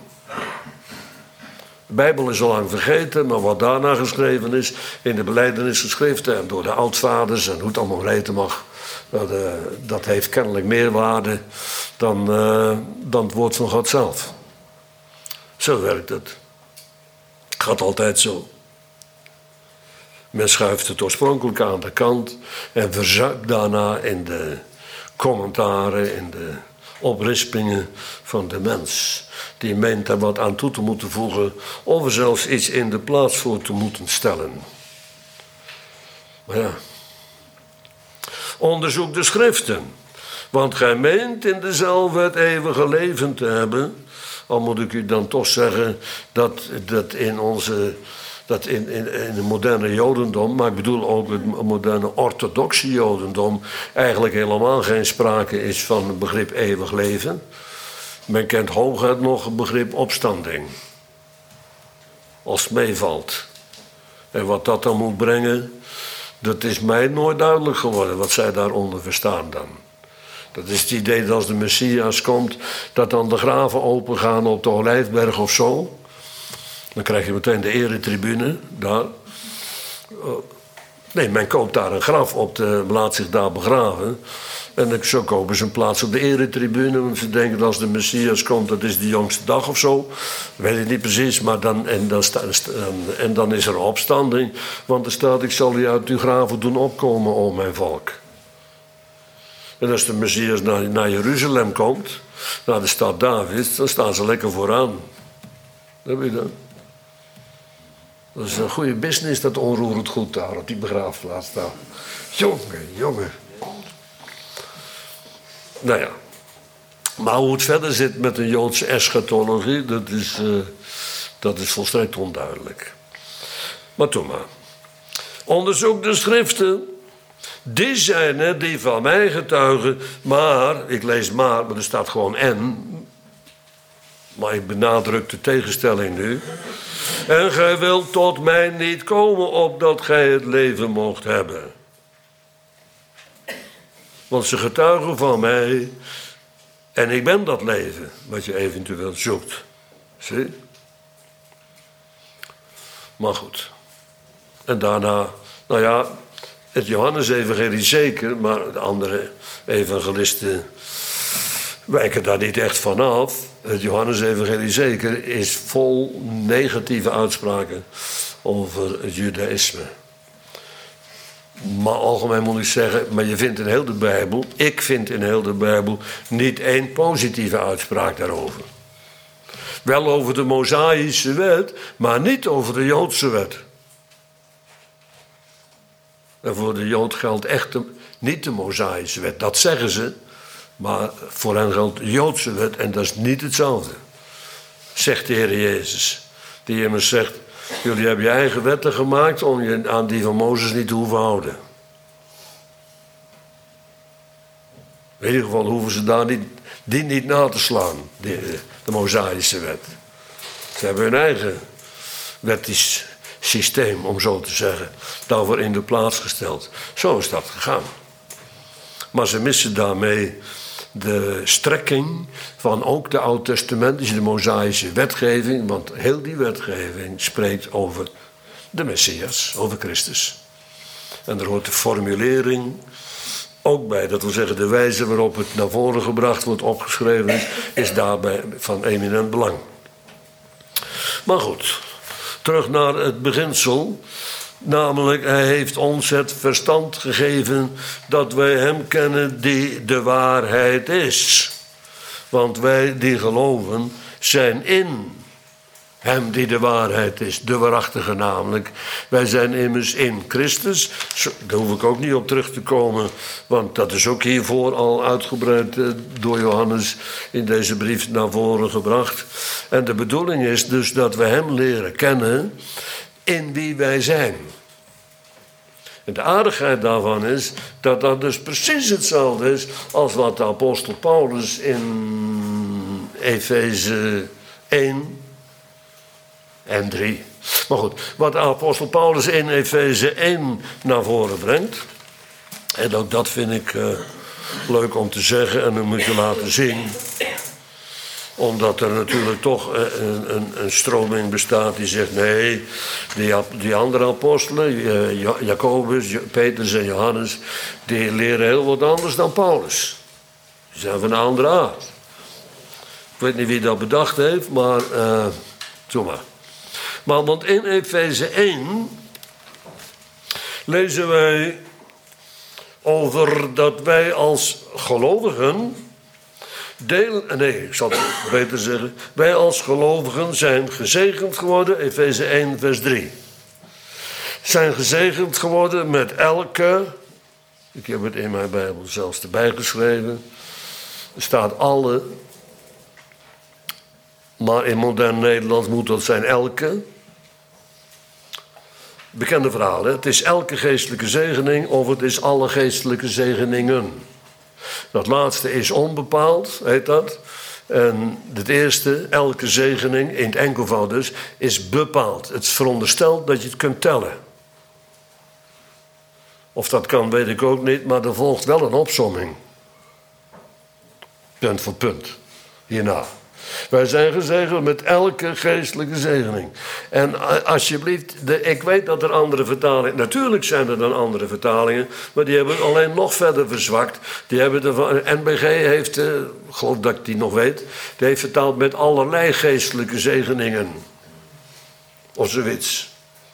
De Bijbel is al lang vergeten, maar wat daarna geschreven is, in de belijdenis geschreven en door de oudvaders en hoe het allemaal heten mag, dat heeft kennelijk meer waarde dan het woord van God zelf. Zo werkt het. Gaat altijd zo. Men schuift het oorspronkelijk aan de kant en verzuipt daarna in de commentaren, in de oprispingen van de mens. Die meent er wat aan toe te moeten voegen of er zelfs iets in de plaats voor te moeten stellen. Maar ja. Onderzoek de schriften. Want gij meent in dezelfde het eeuwige leven te hebben. Al moet ik u dan toch zeggen dat in het moderne jodendom, maar ik bedoel ook het moderne orthodoxe jodendom, eigenlijk helemaal geen sprake is van het begrip eeuwig leven. Men kent hooguit nog het begrip opstanding. Als het meevalt. En wat dat dan moet brengen, dat is mij nooit duidelijk geworden, wat zij daaronder verstaan dan. Dat is het idee dat als de Messias komt, dat dan de graven opengaan op de Olijfberg of zo. Dan krijg je meteen de eretribune daar. Nee, men koopt daar een graf op, laat zich daar begraven. En zo kopen ze een plaats op de eretribune. Want ze denken dat als de Messias komt, dat is de jongste dag of zo. Weet ik niet precies, maar dan is er een opstanding. Want er staat, ik zal u uit uw graven doen opkomen, o mijn volk. En als de Messias naar Jeruzalem komt, naar de stad David, dan staan ze lekker vooraan. Dat weet je dan. Dat is een goede business, dat onroerend goed daar op die begraafplaats daar. Jongen. Nou ja. Maar hoe het verder zit met de Joodse eschatologie, dat is volstrekt onduidelijk. Maar toen maar. Onderzoek de schriften. Die zijn het die van mij getuigen, maar, ik lees maar er staat gewoon en. Maar ik benadruk de tegenstelling nu. En gij wilt tot mij niet komen opdat gij het leven moogt hebben. Want ze getuigen van mij en ik ben dat leven wat je eventueel zoekt. Zie? Maar goed. En daarna, nou ja, het Johannes-evangelie zeker, maar de andere evangelisten wijken daar niet echt van af. Het Johannes-evangelie zeker is vol negatieve uitspraken over het judaïsme. Maar algemeen moet ik zeggen, maar je vindt in heel de Bijbel, ik vind in heel de Bijbel niet één positieve uitspraak daarover. Wel over de Mosaïsche wet, maar niet over de Joodse wet. En voor de Jood geldt echt niet de Mosaïsche wet, dat zeggen ze. Maar voor hen geldt de Joodse wet en dat is niet hetzelfde. Zegt de Heer Jezus. Die immers zegt, jullie hebben je eigen wetten gemaakt om je aan die van Mozes niet te hoeven houden. In ieder geval hoeven ze daar die niet na te slaan, de Mosaïsche wet. Ze hebben hun eigen wettisch systeem, om zo te zeggen, daarvoor in de plaats gesteld. Zo is dat gegaan. Maar ze missen daarmee de strekking van ook de oud-testamentische, de Mosaïsche wetgeving, want heel die wetgeving spreekt over de Messias, over Christus. En er hoort de formulering ook bij, dat wil zeggen de wijze waarop het naar voren gebracht wordt, opgeschreven is daarbij van eminent belang. Maar goed, terug naar het beginsel. Namelijk, hij heeft ons het verstand gegeven dat wij hem kennen die de waarheid is. Want wij die geloven zijn in Hem die de waarheid is, de waarachtige namelijk. Wij zijn immers in Christus. Daar hoef ik ook niet op terug te komen. Want dat is ook hiervoor al uitgebreid door Johannes in deze brief naar voren gebracht. En de bedoeling is dus dat we hem leren kennen in wie wij zijn. En de aardigheid daarvan is dat dat dus precies hetzelfde is als wat de apostel Paulus in Efeze 1 en 3. Maar goed, wat de apostel Paulus in Efeze 1 naar voren brengt. En ook dat vind ik leuk om te zeggen en dan moet je laten zien. Omdat er natuurlijk toch een stroming bestaat die zegt... nee, die andere apostelen, Jacobus, Petrus en Johannes... die leren heel wat anders dan Paulus. Die zijn van een andere aard. Ik weet niet wie dat bedacht heeft, maar... zo maar. Maar want in Efeze 1 lezen wij over dat wij als gelovigen ik zal het beter zeggen. Wij als gelovigen zijn gezegend geworden, Efeze 1 vers 3. Zijn gezegend geworden met elke, ik heb het in mijn Bijbel zelfs erbij geschreven, er staat alle, maar in modern Nederlands moet dat zijn elke. Bekende verhaal, hè? Het is elke geestelijke zegening of het is alle geestelijke zegeningen. Dat laatste is onbepaald, heet dat. En het eerste, elke zegening, in het enkelvoud dus, is bepaald. Het is verondersteld dat je het kunt tellen. Of dat kan, weet ik ook niet, maar er volgt wel een opsomming. Punt voor punt. Hierna. Wij zijn gezegend met elke geestelijke zegening. En alsjeblieft, ik weet dat er andere vertalingen... Natuurlijk zijn er dan andere vertalingen... maar die hebben het alleen nog verder verzwakt. Die hebben NBG heeft, ik geloof dat ik die nog weet... die heeft vertaald met allerlei geestelijke zegeningen. Of zoiets.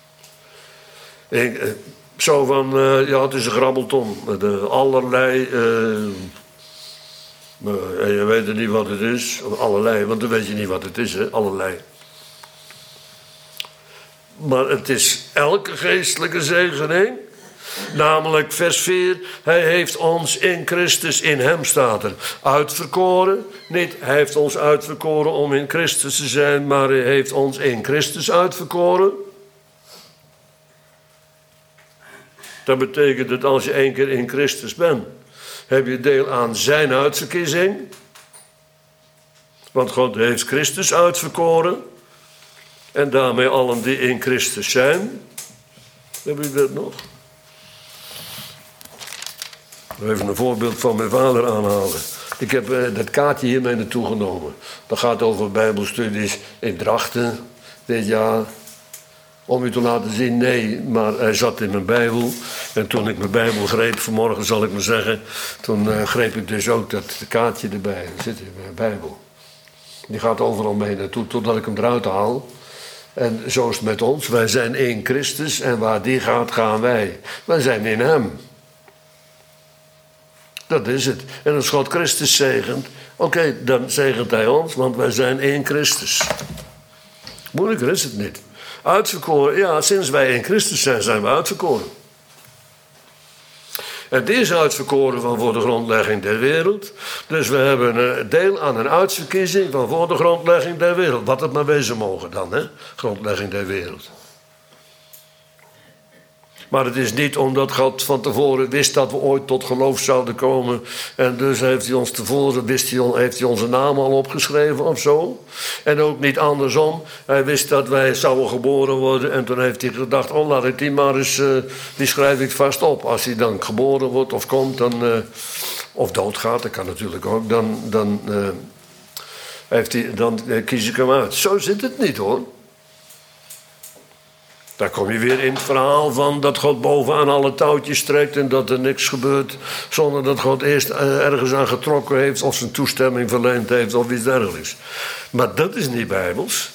Zo van, het is een grabbelton. Met allerlei... En je weet niet wat het is, allerlei, want dan weet je niet wat het is, hè? Allerlei. Maar het is elke geestelijke zegening, namelijk vers 4, hij heeft ons in Christus, in hem staat er, uitverkoren. Niet, hij heeft ons uitverkoren om in Christus te zijn, maar hij heeft ons in Christus uitverkoren. Dat betekent dat als je 1 keer in Christus bent, heb je deel aan zijn uitverkiezing. Want God heeft Christus uitverkoren. En daarmee allen die in Christus zijn. Hebben jullie dat nog? Even een voorbeeld van mijn vader aanhalen. Ik heb dat kaartje hiermee naartoe genomen. Dat gaat over bijbelstudies in Drachten dit jaar. Om u te laten zien, nee, maar hij zat in mijn Bijbel. En toen ik mijn Bijbel greep, vanmorgen zal ik maar zeggen... toen greep ik dus ook dat kaartje erbij. Dat zit in mijn Bijbel. Die gaat overal mee naartoe, totdat ik hem eruit haal. En zo is het met ons. Wij zijn in Christus en waar die gaat, gaan wij. Wij zijn in hem. Dat is het. En als God Christus zegent, oké, dan zegent hij ons, want wij zijn in Christus. Moeilijker is het niet. Uitverkoren, ja, sinds wij in Christus zijn, zijn we uitverkoren. En die is uitverkoren van voor de grondlegging der wereld. Dus we hebben deel aan een uitverkiezing van voor de grondlegging der wereld. Wat het maar wezen mogen dan, hè? Grondlegging der wereld. Maar het is niet omdat God van tevoren wist dat we ooit tot geloof zouden komen. En dus heeft hij ons tevoren, heeft hij onze naam al opgeschreven of zo. En ook niet andersom. Hij wist dat wij zouden geboren worden. En toen heeft hij gedacht, laat ik die maar eens, die schrijf ik vast op. Als hij dan geboren wordt of komt, dan, of doodgaat, dat kan natuurlijk ook. Dan kies ik hem uit. Zo zit het niet hoor. Daar kom je weer in het verhaal van dat God bovenaan alle touwtjes trekt en dat er niks gebeurt zonder dat God eerst ergens aan getrokken heeft of zijn toestemming verleend heeft of iets dergelijks. Maar dat is niet bijbels.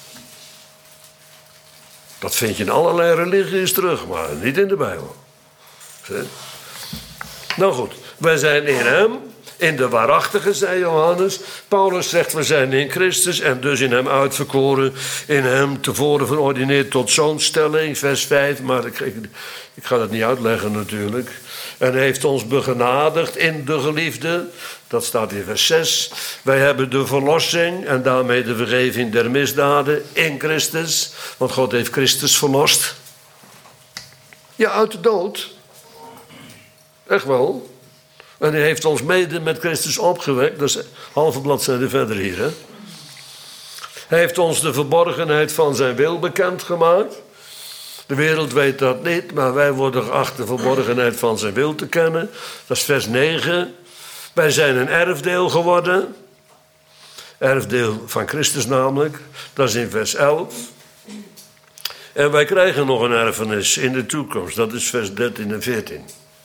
Dat vind je in allerlei religies terug, maar niet in de Bijbel. Nou goed, wij zijn in hem, In de waarachtige, zei Johannes. Paulus zegt, we zijn in Christus en dus in hem uitverkoren. In hem tevoren verordineerd tot zoonstelling, vers 5. Maar ik ga dat niet uitleggen natuurlijk. En heeft ons begenadigd in de geliefde. Dat staat in vers 6. Wij hebben de verlossing en daarmee de vergeving der misdaden in Christus. Want God heeft Christus verlost. Ja, uit de dood. Echt wel. En hij heeft ons mede met Christus opgewekt. Dat is halve bladzijde verder hier. Hè? Hij heeft ons de verborgenheid van zijn wil bekendgemaakt. De wereld weet dat niet, maar wij worden geacht de verborgenheid van zijn wil te kennen. Dat is vers 9. Wij zijn een erfdeel geworden. Erfdeel van Christus namelijk. Dat is in vers 11. En wij krijgen nog een erfenis in de toekomst. Dat is vers 13 en 14.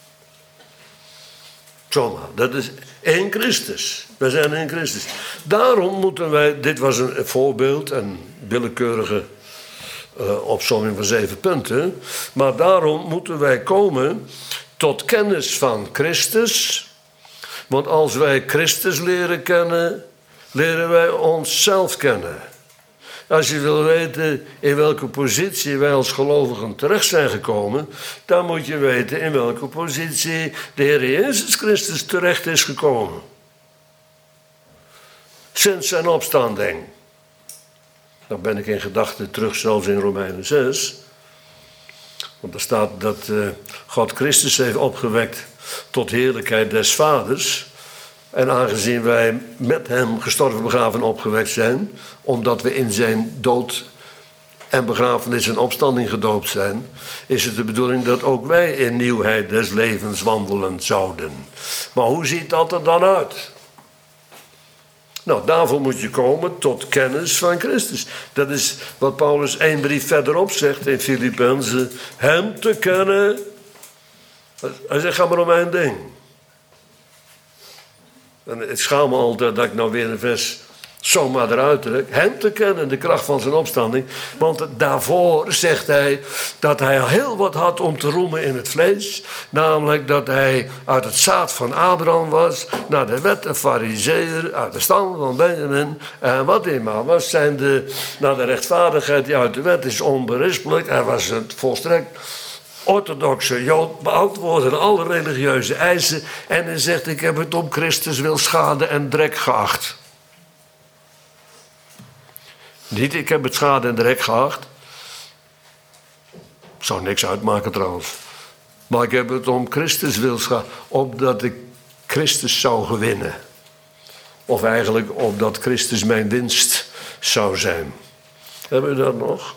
Zomaar, dat is in Christus. Wij zijn in Christus. Daarom moeten wij, dit was een voorbeeld, een willekeurige opsomming van 7 punten. Maar daarom moeten wij komen tot kennis van Christus. Want als wij Christus leren kennen, leren wij onszelf kennen. Als je wil weten in welke positie wij als gelovigen terecht zijn gekomen, dan moet je weten in welke positie de Heer Jezus Christus terecht is gekomen. Sinds zijn opstanding. Dan ben ik in gedachten terug zelfs in Romeinen 6. Want er staat dat God Christus heeft opgewekt tot heerlijkheid des Vaders. En aangezien wij met hem gestorven, begraven en opgewekt zijn, omdat we in zijn dood en begrafenis en opstanding gedoopt zijn, is het de bedoeling dat ook wij in nieuwheid des levens wandelen zouden. Maar hoe ziet dat er dan uit? Nou, daarvoor moet je komen tot kennis van Christus. Dat is wat Paulus 1 brief verderop zegt in Filippenzen. Hem te kennen. Hij zegt, ga maar om mijn ding. En het schaamt me altijd dat ik nou weer een vers zomaar eruit trek. Hem te kennen, de kracht van zijn opstanding. Want daarvoor zegt hij dat hij heel wat had om te roemen in het vlees. Namelijk dat hij uit het zaad van Abraham was. Naar de wet een farizeeër, uit de stam van Benjamin. En wat hij maar was, zijn de rechtvaardigheid die uit de wet is onberispelijk. Hij was het volstrekt orthodoxe Jood, beantwoordde alle religieuze eisen. En hij zegt, ik heb het om Christus wil schade en drek geacht. Niet, ik heb het schade en drek geacht. Zou niks uitmaken trouwens. Maar ik heb het om Christus wil schade, opdat ik Christus zou gewinnen. Of eigenlijk opdat Christus mijn winst zou zijn. Hebben we dat nog?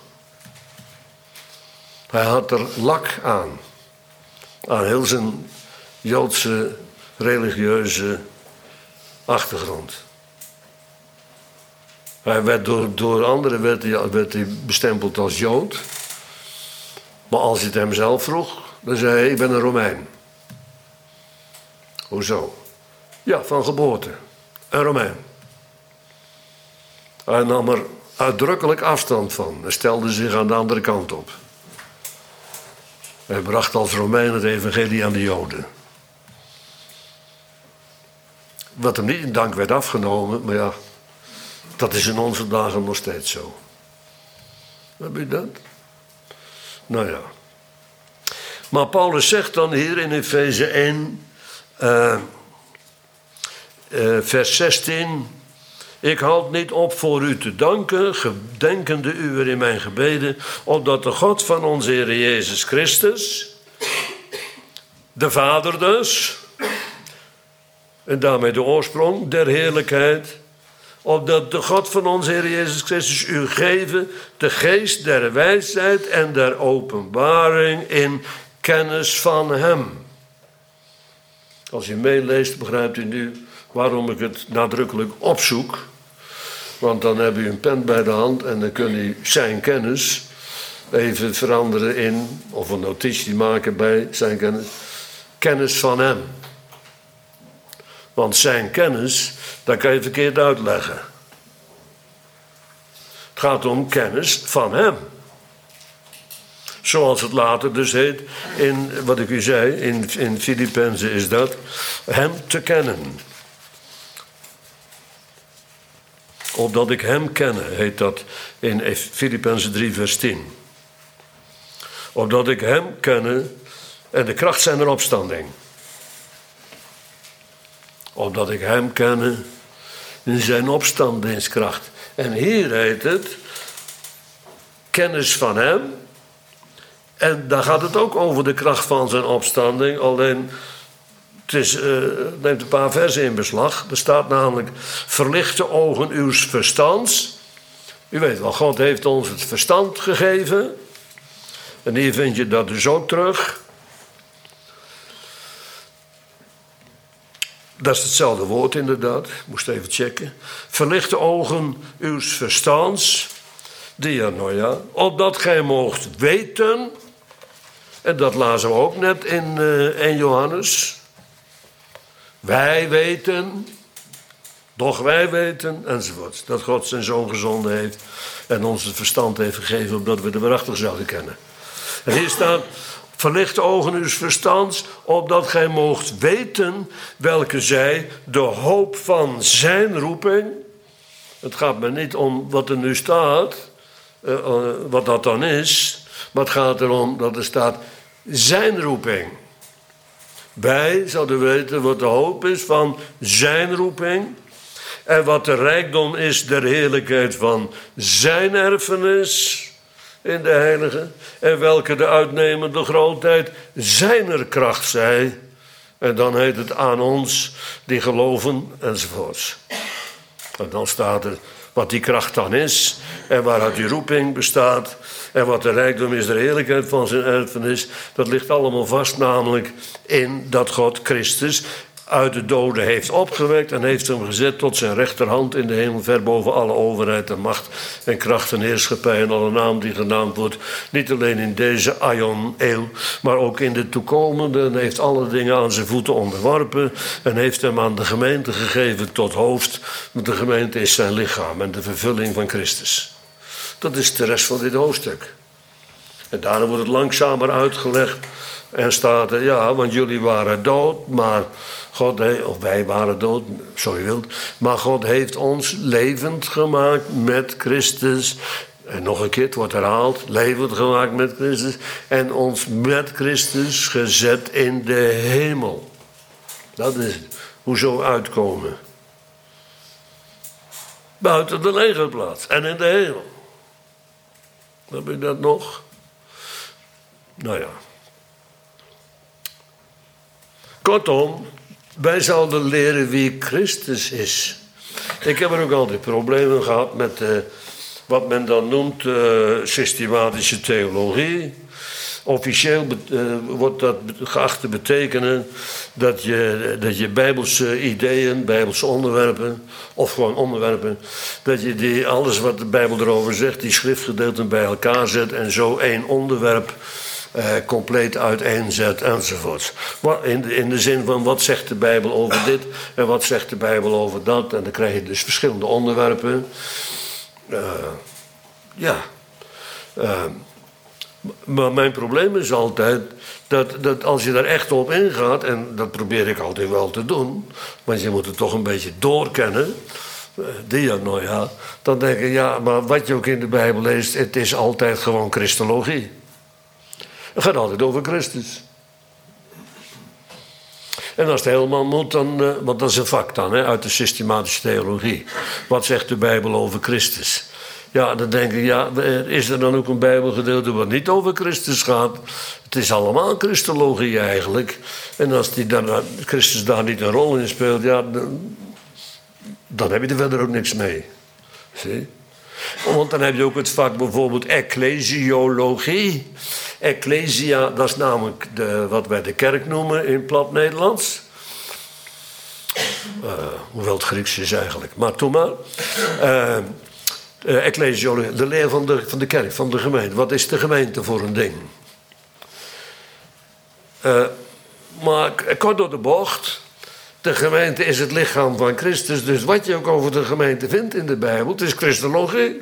Hij had er lak aan heel zijn Joodse religieuze achtergrond. Hij werd door anderen werd hij bestempeld als Jood. Maar als je het hem zelf vroeg, dan zei hij, ik ben een Romein. Hoezo? Ja, van geboorte. Een Romein. Hij nam er uitdrukkelijk afstand van. Hij stelde zich aan de andere kant op. Hij bracht als Romein het evangelie aan de Joden. Wat hem niet in dank werd afgenomen, maar ja, dat is in onze dagen nog steeds zo. Heb je dat? Nou ja. Maar Paulus zegt dan hier in Efeze 1, vers 16... Ik houd niet op voor u te danken, gedenkende u in mijn gebeden, opdat de God van onze Heer Jezus Christus, de Vader dus, en daarmee de oorsprong der heerlijkheid, opdat de God van onze Heer Jezus Christus u geven de geest der wijsheid en der openbaring in kennis van hem. Als je meeleest, begrijpt u nu waarom ik het nadrukkelijk opzoek. Want dan heb je een pen bij de hand en dan kun je zijn kennis even veranderen in, of een notitie maken bij zijn kennis. Kennis van hem. Want zijn kennis, dat kan je verkeerd uitleggen. Het gaat om kennis van hem. Zoals het later dus heet, in wat ik u zei, in Filippenzen is dat, hem te kennen. opdat ik hem kenne, heet dat in Filippenzen 3 vers 10. Opdat ik hem kenne en de kracht zijn opstanding. Opdat ik hem kenne in zijn opstandingskracht. En hier heet het kennis van hem. En daar gaat het ook over de kracht van zijn opstanding. Alleen, het neemt een paar versen in beslag. Er staat namelijk, verlicht de ogen uws verstands. U weet wel, God heeft ons het verstand gegeven. En hier vind je dat dus ook terug. Dat is hetzelfde woord inderdaad. Ik moest even checken. Verlicht de ogen uws verstands. Dianoia. Opdat gij moogt weten. En dat lazen we ook net in 1 Johannes. Wij weten. Doch wij weten. Enzovoort. Dat God zijn zoon gezonden heeft. En ons het verstand heeft gegeven. Opdat we de waarachtig zouden kennen. En hier staat. Verlicht de ogen uws verstands, opdat gij moogt weten welke zij de hoop van zijn roeping. Het gaat me niet om wat er nu staat, wat dat dan is, maar het gaat erom dat er staat zijn roeping. Wij zouden weten wat de hoop is van zijn roeping en wat de rijkdom is der heerlijkheid van zijn erfenis in de heilige, en welke de uitnemende grootheid zijner kracht zij. En dan heet het aan ons die geloven enzovoorts. En dan staat er wat die kracht dan is en waaruit die roeping bestaat en wat de rijkdom is, de heerlijkheid van zijn erfenis. Dat ligt allemaal vast namelijk in dat God Christus uit de doden heeft opgewekt en heeft hem gezet tot zijn rechterhand in de hemel, ver boven alle overheid en macht en kracht en heerschappij en alle naam die genaamd wordt. Niet alleen in deze aion-eeuw, maar ook in de toekomende. En heeft alle dingen aan zijn voeten onderworpen en heeft hem aan de gemeente gegeven tot hoofd. Want de gemeente is zijn lichaam en de vervulling van Christus. Dat is de rest van dit hoofdstuk. En daarna wordt het langzamer uitgelegd. En staat er, ja, want jullie waren dood, maar God, of wij waren dood, zo je wilt. Maar God heeft ons levend gemaakt met Christus. En nog een keer, het wordt herhaald, levend gemaakt met Christus. En ons met Christus gezet in de hemel. Dat is het. Hoezo uitkomen? Buiten de legerplaats en in de hemel. Heb je dat nog? Nou ja. Kortom, wij zouden leren wie Christus is. Ik heb er ook altijd problemen gehad met wat men dan noemt systematische theologie. Officieel wordt dat geacht te betekenen dat je bijbelse ideeën, bijbelse onderwerpen, of gewoon onderwerpen, dat je die, alles wat de Bijbel erover zegt, die schriftgedeelten bij elkaar zet en zo één onderwerp compleet uiteenzet enzovoorts. Maar in de zin van wat zegt de Bijbel over dit en wat zegt de Bijbel over dat. En dan krijg je dus verschillende onderwerpen. Maar mijn probleem is altijd dat als je daar echt op ingaat, en dat probeer ik altijd wel te doen, want je moet het toch een beetje doorkennen, dianoia, dan denk ik, ja, maar wat je ook in de Bijbel leest, het is altijd gewoon Christologie. Het gaat altijd over Christus. En als het helemaal moet, dan, want dat is een vak dan, uit de systematische theologie. Wat zegt de Bijbel over Christus? Ja, dan denk ik, ja, is er dan ook een Bijbelgedeelte wat niet over Christus gaat? Het is allemaal Christologie eigenlijk. En als Christus daar niet een rol in speelt, ja, dan heb je er verder ook niks mee. Zie? Want dan heb je ook het vak bijvoorbeeld ecclesiologie. Ecclesia, dat is namelijk wat wij de kerk noemen in plat Nederlands. Hoewel het Grieks is eigenlijk. Maar toen maar. Ecclesiologie, de leer van de kerk, van de gemeente. Wat is de gemeente voor een ding? Maar kort door de bocht. De gemeente is het lichaam van Christus. Dus wat je ook over de gemeente vindt in de Bijbel, het is Christologie.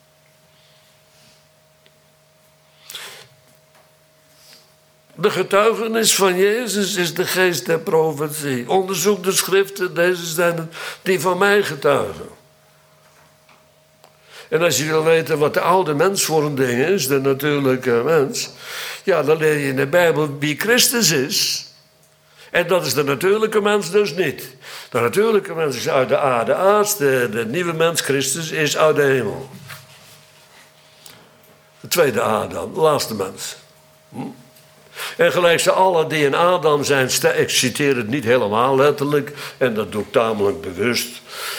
De getuigenis van Jezus is de geest der profetie. Onderzoek de schriften, deze zijn het die van mij getuigen. En als je wil weten wat de oude mens voor een ding is, de natuurlijke mens, ja, dan leer je in de Bijbel wie Christus is. En dat is de natuurlijke mens dus niet. De natuurlijke mens is uit de aarde aard, de nieuwe mens, Christus, is uit de hemel. De tweede Adam, de laatste mens. En gelijk ze allen die in Adam zijn, ik citeer het niet helemaal letterlijk, en dat doe ik tamelijk bewust,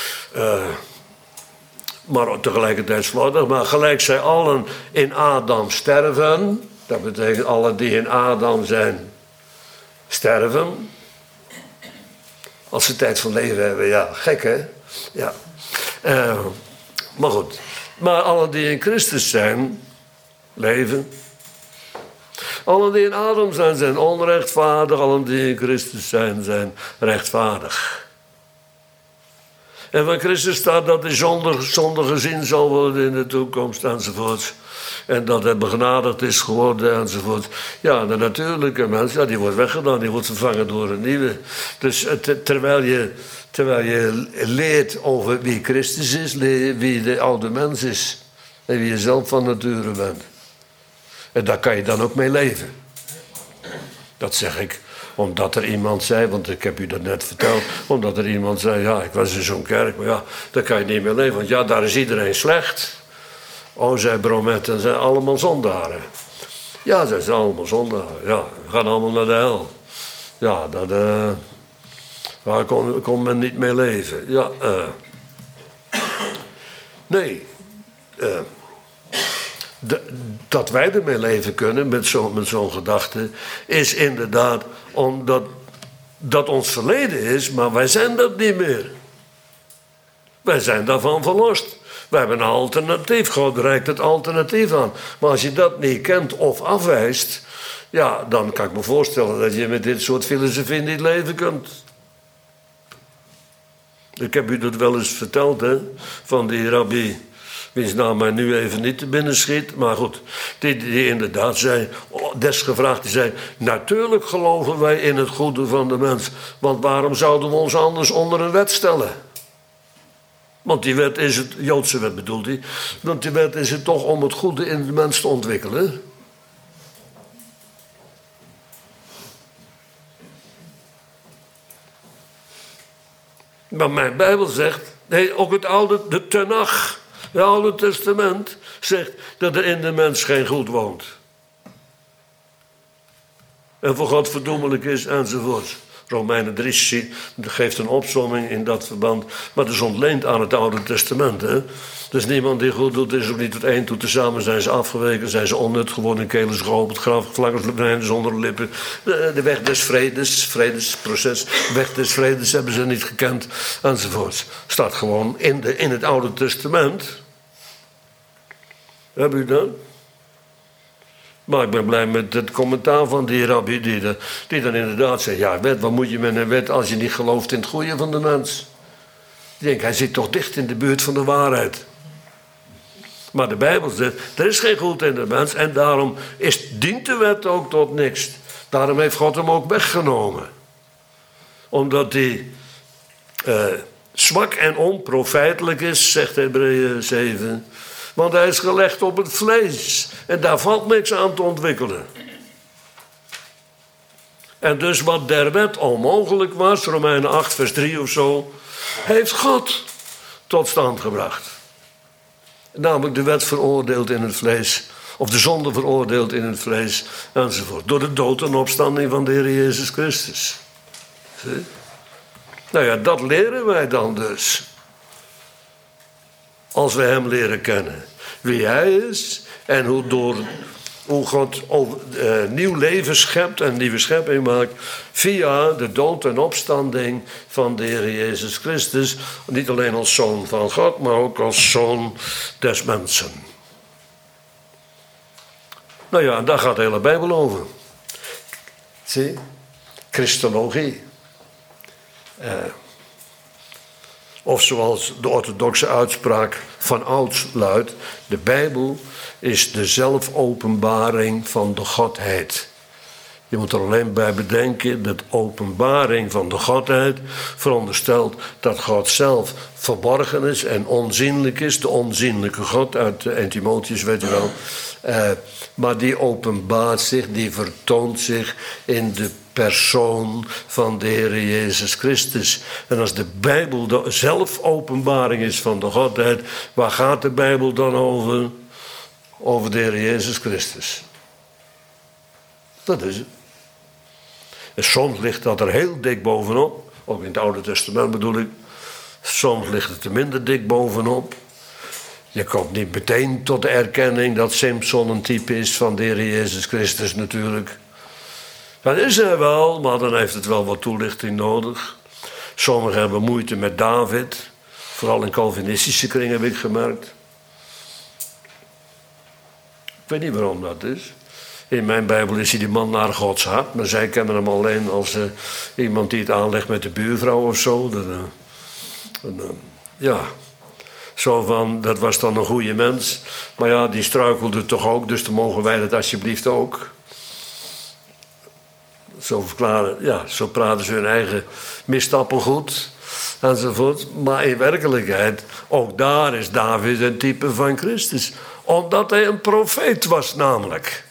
maar tegelijkertijd slordig, maar gelijk zij allen in Adam sterven, dat betekent allen die in Adam zijn, sterven. Als ze tijd van leven hebben, ja, gek hè? Ja. Maar goed. Maar allen die in Christus zijn, leven. Allen die in Adam zijn, zijn onrechtvaardig. Allen die in Christus zijn rechtvaardig. En van Christus staat dat hij zonder gezien zal worden in de toekomst enzovoort. En dat hij begenadigd is geworden enzovoort. Ja, de natuurlijke mens, ja, die wordt weggedaan, die wordt vervangen door een nieuwe. Dus terwijl je leert over wie Christus is, leer je wie de oude mens is. En wie je zelf van nature bent. En daar kan je dan ook mee leven. Dat zeg ik omdat er iemand zei, want ik heb u dat net verteld, omdat er iemand zei, ja, ik was in zo'n kerk, maar ja, daar kan je niet mee leven, want ja, daar is iedereen slecht. Oh, zei Bromet, en zijn allemaal zondaren. Ja, zij zijn allemaal zondaren, ja, gaan allemaal naar de hel. Ja, daar kon men niet mee leven. Ja, nee, dat wij ermee leven kunnen met zo'n gedachte, is inderdaad omdat dat ons verleden is, maar wij zijn dat niet meer. Wij zijn daarvan verlost. We hebben een alternatief. God reikt het alternatief aan. Maar als je dat niet kent of afwijst, ja, dan kan ik me voorstellen dat je met dit soort filosofie niet leven kunt. Ik heb u dat wel eens verteld, hè, van die rabbi, wiens naam mij nu even niet te binnen schiet. Maar goed, die inderdaad zei, desgevraagd, die zei, natuurlijk geloven wij in het goede van de mens. Want waarom zouden we ons anders onder een wet stellen? Want die wet is het, Joodse wet bedoelt hij, want die wet is het toch om het goede in de mens te ontwikkelen. Maar mijn Bijbel zegt, nee, ook de Tenach, het Oude Testament, zegt dat er in de mens geen goed woont. En voor God verdoemelijk is enzovoort. Romeinen 3 geeft een opsomming in dat verband. Maar dat is ontleend aan het Oude Testament. Hè? Dus niemand die goed doet, is ook niet tot één toe. Tezamen zijn ze afgeweken, zijn ze onnut geworden, kelen geholpen, het graf, vlakkers zonder de lippen. De weg des vredes, vredesproces, weg des vredes hebben ze niet gekend, enzovoort. Staat gewoon in het Oude Testament. Heb u dat? Maar ik ben blij met het commentaar van die rabbi die dan inderdaad zegt, ja, wet, wat moet je met een wet als je niet gelooft in het goede van de mens? Ik denk, hij zit toch dicht in de buurt van de waarheid. Maar de Bijbel zegt, er is geen goed in de mens en daarom dient de wet ook tot niks. Daarom heeft God hem ook weggenomen. Omdat hij zwak en onprofijtelijk is, zegt Hebreeën 7. Want hij is gelegd op het vlees. En daar valt niks aan te ontwikkelen. En dus wat der wet onmogelijk was, Romeinen 8 vers 3 of zo, heeft God tot stand gebracht. Namelijk de wet veroordeeld in het vlees. Of de zonde veroordeeld in het vlees. Enzovoort. Door de dood en opstanding van de Heer Jezus Christus. Zie? Nou ja, dat leren wij dan dus. Als we hem leren kennen. Wie hij is en hoe God nieuw leven schept en nieuwe schepping maakt. Via de dood en opstanding van de Heer Jezus Christus. Niet alleen als zoon van God, maar ook als zoon des mensen. Nou ja, daar gaat de hele Bijbel over. Zie, Christologie. Of zoals de orthodoxe uitspraak van ouds luidt, de Bijbel is de zelfopenbaring van de Godheid. Je moet er alleen bij bedenken dat openbaring van de Godheid veronderstelt dat God zelf verborgen is en onzienlijk is. De onzienlijke God uit 1 Timotheus, weet u wel. Maar die openbaart zich, die vertoont zich in de persoon van de Heer Jezus Christus. En als de Bijbel zelf openbaring is van de Godheid, waar gaat de Bijbel dan over? Over de Heer Jezus Christus. Dat is het. En soms ligt dat er heel dik bovenop. Ook in het Oude Testament bedoel ik. Soms ligt het er minder dik bovenop. Je komt niet meteen tot de erkenning dat Samson een type is van de Heer Jezus Christus natuurlijk. Dat is er wel, maar dan heeft het wel wat toelichting nodig. Sommigen hebben moeite met David. Vooral in Calvinistische kringen heb ik gemerkt. Ik weet niet waarom dat is. In mijn Bijbel is hij die man naar Gods hart. Maar zij kennen hem alleen als iemand die het aanlegt met de buurvrouw of zo. Ja, zo van, dat was dan een goede mens. Maar ja, die struikelde toch ook, dus dan mogen wij dat alsjeblieft ook. Zo verklaren, ja, zo praten ze hun eigen misstappen goed. Enzovoort. Maar in werkelijkheid, ook daar is David een type van Christus. Omdat hij een profeet was namelijk.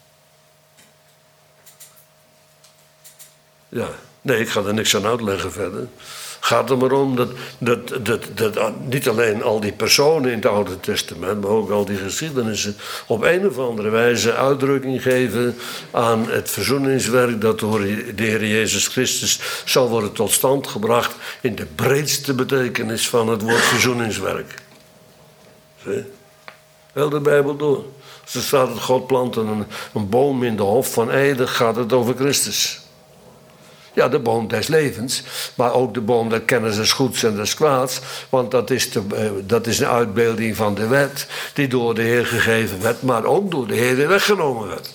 Ja, nee, ik ga er niks aan uitleggen verder. Gaat er maar om dat niet alleen al die personen in het Oude Testament, maar ook al die geschiedenissen op een of andere wijze uitdrukking geven aan het verzoeningswerk dat door de Heer Jezus Christus zal worden tot stand gebracht in de breedste betekenis van het woord verzoeningswerk. Zie? Heel de Bijbel door. Als er staat dat God plant een boom in de Hof van Eden, gaat het over Christus. Ja, de boom des levens, maar ook de boom der kennis des goeds en des kwaads. Want dat is een uitbeelding van de wet die door de Heer gegeven werd, maar ook door de Heer weer weggenomen werd.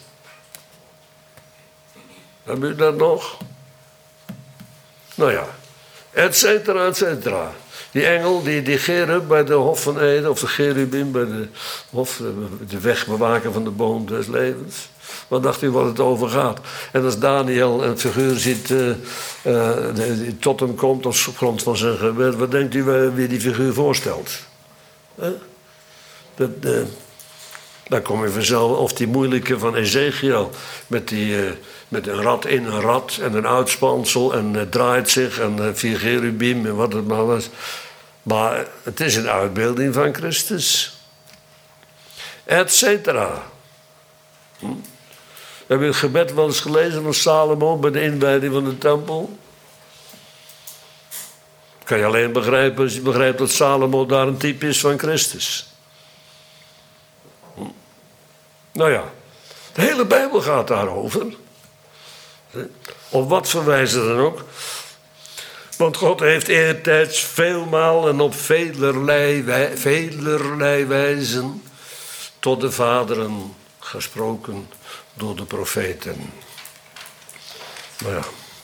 Hebben u dat nog? Nou ja, et cetera, et cetera. Die engel, die cherub bij de Hof van Eden, of de cherubim bij de Hof, de wegbewaker van de boom des levens. Wat dacht u wat het over gaat? En als Daniel een figuur ziet die tot hem komt op grond van zijn gebed, wat denkt u wie die figuur voorstelt? Dan kom je vanzelf, of die moeilijke van Ezekiel, met een rad in een rad en een uitspansel en het draait zich en 4 cherubim en wat het maar was. Maar het is een uitbeelding van Christus. Et cetera. Heb je het gebed wel eens gelezen van Salomo bij de inwijding van de tempel? Kan je alleen begrijpen als je begrijpt dat Salomo daar een type is van Christus. Nou ja, de hele Bijbel gaat daarover. Op wat voor wijze dan ook. Want God heeft eertijds veelmaal en op velerlei wijzen tot de vaderen gesproken door de profeten. Maar ja,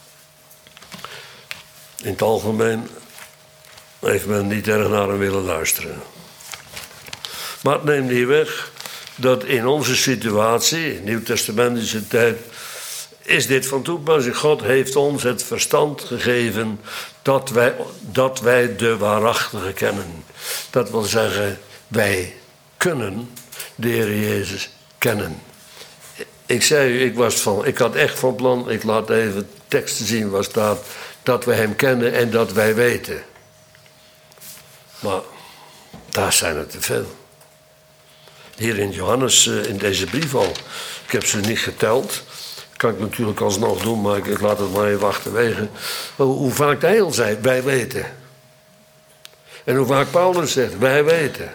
in het algemeen heeft men niet erg naar hem willen luisteren. Maar het neemt niet weg dat in onze situatie, in nieuwtestamentische tijd, is dit van toepassing. God heeft ons het verstand gegeven dat wij de waarachtige kennen. Dat wil zeggen, wij kunnen de Heer Jezus kennen. Ik zei u, ik had echt van plan, ik laat even teksten zien waar staat, dat we hem kennen en dat wij weten. Maar daar zijn er te veel. Hier in Johannes, in deze brief al, ik heb ze niet geteld. Kan ik natuurlijk alsnog doen, maar ik laat het maar even achterwege. Hoe vaak hij al zei, wij weten. En hoe vaak Paulus zegt, wij weten.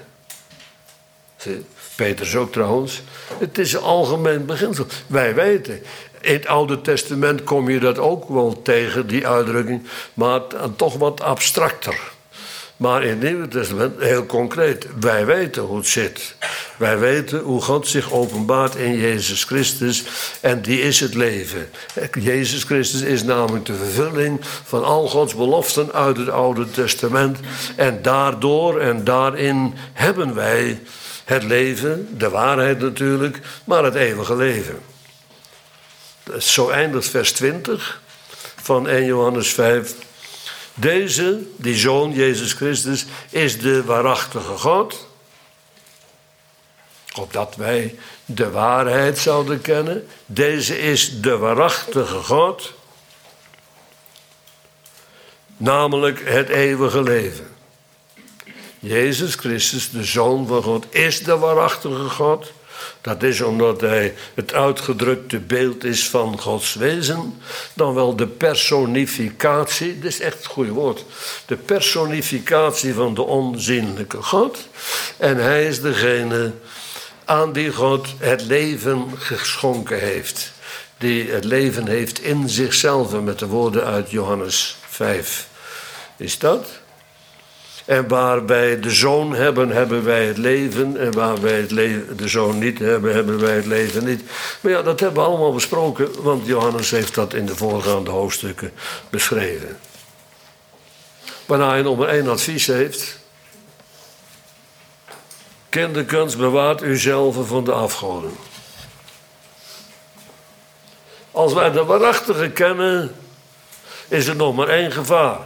Petrus ook trouwens. Het is een algemeen beginsel. Wij weten. In het Oude Testament kom je dat ook wel tegen, die uitdrukking. Maar toch wat abstracter. Maar in het Nieuwe Testament heel concreet. Wij weten hoe het zit. Wij weten hoe God zich openbaart in Jezus Christus. En die is het leven. Jezus Christus is namelijk de vervulling van al Gods beloften uit het Oude Testament. En daardoor en daarin hebben wij het leven, de waarheid natuurlijk, maar het eeuwige leven. Zo eindigt vers 20 van 1 Johannes 5. Deze, die Zoon, Jezus Christus, is de waarachtige God. Opdat wij de waarheid zouden kennen. Deze is de waarachtige God. Namelijk het eeuwige leven. Jezus Christus, de Zoon van God, is de waarachtige God. Dat is omdat hij het uitgedrukte beeld is van Gods wezen. Dan wel de personificatie, dit is echt het goede woord. De personificatie van de onzienlijke God. En hij is degene aan die God het leven geschonken heeft. Die het leven heeft in zichzelf, met de woorden uit Johannes 5. Is dat? En waar wij de Zoon hebben, hebben wij het leven. En waar wij de Zoon niet hebben, hebben wij het leven niet. Maar ja, dat hebben we allemaal besproken, want Johannes heeft dat in de voorgaande hoofdstukken beschreven. Waarna hij nog maar één advies heeft. Kinderkens, bewaart uzelf van de afgoden. Als wij de waarachtige kennen, is er nog maar één gevaar.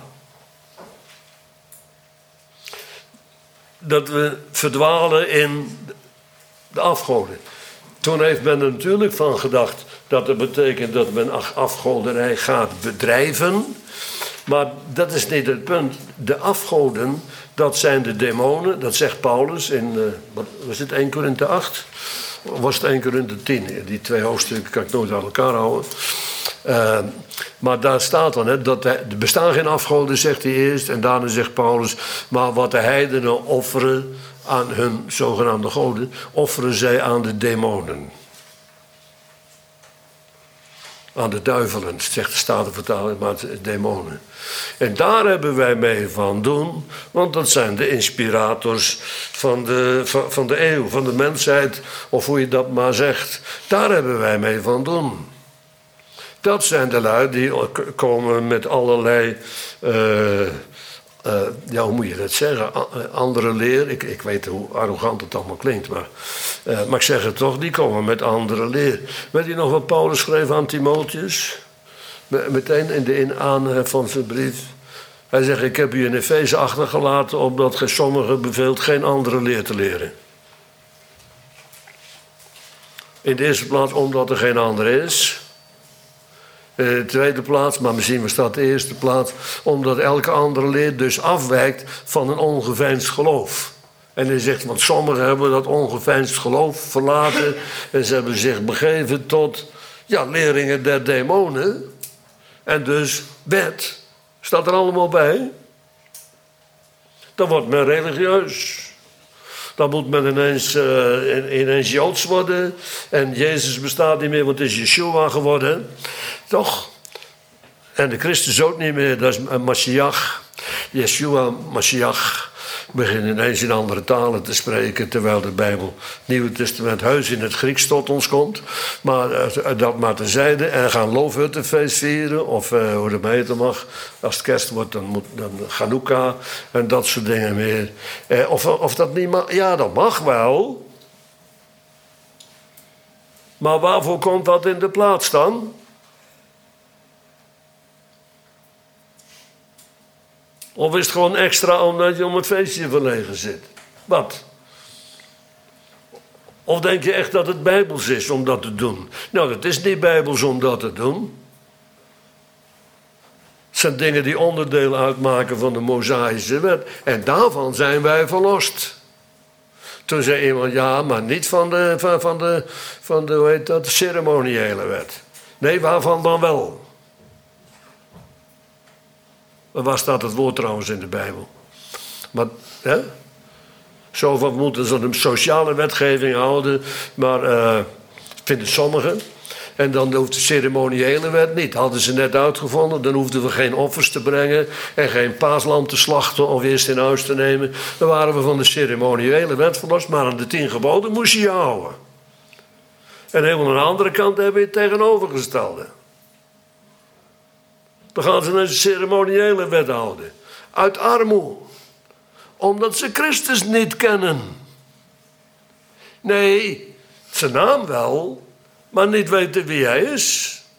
Dat we verdwalen in de afgoden. Toen heeft men er natuurlijk van gedacht dat het betekent dat men afgoderij gaat bedrijven. Maar dat is niet het punt. De afgoden, dat zijn de demonen. Dat zegt Paulus in, was het 1 Korinthe 8? Of was het 1 Korinthe 10? Die twee hoofdstukken kan ik nooit aan elkaar houden. Maar daar staat dan, hè, dat er bestaan geen afgoden, zegt hij eerst. En daarna zegt Paulus, maar wat de heidenen offeren aan hun zogenaamde goden, offeren zij aan de demonen. Aan de duivelen, zegt de Statenvertaling, maar demonen. En daar hebben wij mee van doen, want dat zijn de inspirators van de eeuw, van de mensheid, of hoe je dat maar zegt. Daar hebben wij mee van doen. Dat zijn de lui die komen met allerlei, hoe moet je dat zeggen, andere leer. Ik weet hoe arrogant het allemaal klinkt, maar ik zeg het toch, die komen met andere leer. Weet je nog wat Paulus schreef aan Timotheus? Meteen in de aanhef van zijn brief. Hij zegt, ik heb u in Efeze achtergelaten, opdat gij sommigen beveelt geen andere leer te leren. In de eerste plaats omdat er geen andere is. In de tweede plaats, maar misschien was dat de eerste plaats, omdat elke andere leer dus afwijkt van een ongeveinsd geloof. En hij zegt, want sommigen hebben dat ongeveinsd geloof verlaten en ze hebben zich begeven tot leringen der demonen. En dus wet, staat er allemaal bij. Dan wordt men religieus. Dan moet men ineens Joods worden. En Jezus bestaat niet meer, want het is Yeshua geworden. Toch? En de Christus ook niet meer, dat is Mashiach. Yeshua, Mashiach. Beginnen ineens in andere talen te spreken, terwijl de Bijbel, het Nieuwe Testament, heus in het Grieks tot ons komt. Maar dat maar terzijde. En gaan loofhuttenfeest vieren, of hoe dat heten mag. Als het kerst wordt, dan Chanukka en dat soort dingen meer. Of dat niet mag? Ja, dat mag wel. Maar waarvoor komt dat in de plaats dan? Of is het gewoon extra omdat je om het feestje verlegen zit? Wat? Of denk je echt dat het bijbels is om dat te doen? Nou, het is niet bijbels om dat te doen. Het zijn dingen die onderdeel uitmaken van de Mosaïsche wet. En daarvan zijn wij verlost. Toen zei iemand, ja, maar niet van de hoe heet dat, de ceremoniële wet. Nee, waarvan dan wel? Waar staat het woord trouwens in de Bijbel? Maar, hè? Zo van, we moeten zo'n sociale wetgeving houden, maar vinden sommigen. En dan hoeft de ceremoniële wet niet. Hadden ze net uitgevonden, dan hoefden we geen offers te brengen en geen paaslam te slachten of eerst in huis te nemen. Dan waren we van de ceremoniële wet verlost, maar aan de 10 geboden moest je je houden. En helemaal aan de andere kant hebben we het tegenovergestelde. Dan gaan ze een ceremoniële wet houden. Uit armoede. Omdat ze Christus niet kennen. Nee, zijn naam wel, maar niet weten wie hij is.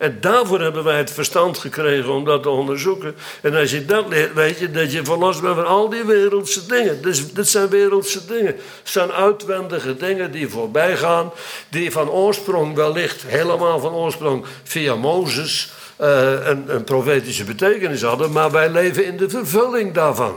En daarvoor hebben wij het verstand gekregen om dat te onderzoeken. En als je dat leert, weet je dat je verlost bent van al die wereldse dingen. Dus dit zijn wereldse dingen. Het zijn uitwendige dingen die voorbij gaan. Die van oorsprong wellicht, helemaal van oorsprong, via Mozes een profetische betekenis hadden. Maar wij leven in de vervulling daarvan.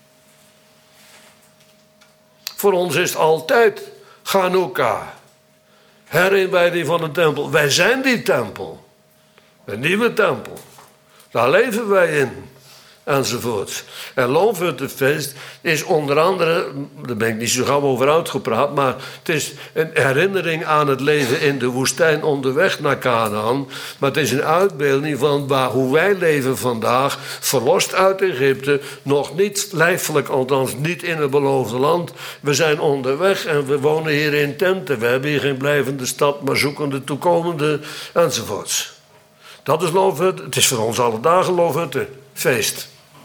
Voor ons is het altijd Chanukah. Herinwijding van de tempel. Wij zijn die tempel. Een nieuwe tempel. Daar leven wij in. Enzovoort. En Loofhuttenfeest is onder andere, daar ben ik niet zo gauw over uitgepraat, maar het is een herinnering aan het leven in de woestijn onderweg naar Canaan. Maar het is een uitbeelding van hoe wij leven vandaag, verlost uit Egypte, nog niet lijfelijk, althans niet in het beloofde land. We zijn onderweg en we wonen hier in tenten. We hebben hier geen blijvende stad, maar zoeken de toekomende enzovoorts. Dat is Loofhutten. Het is voor ons alle dagen Loofhuttenfeest.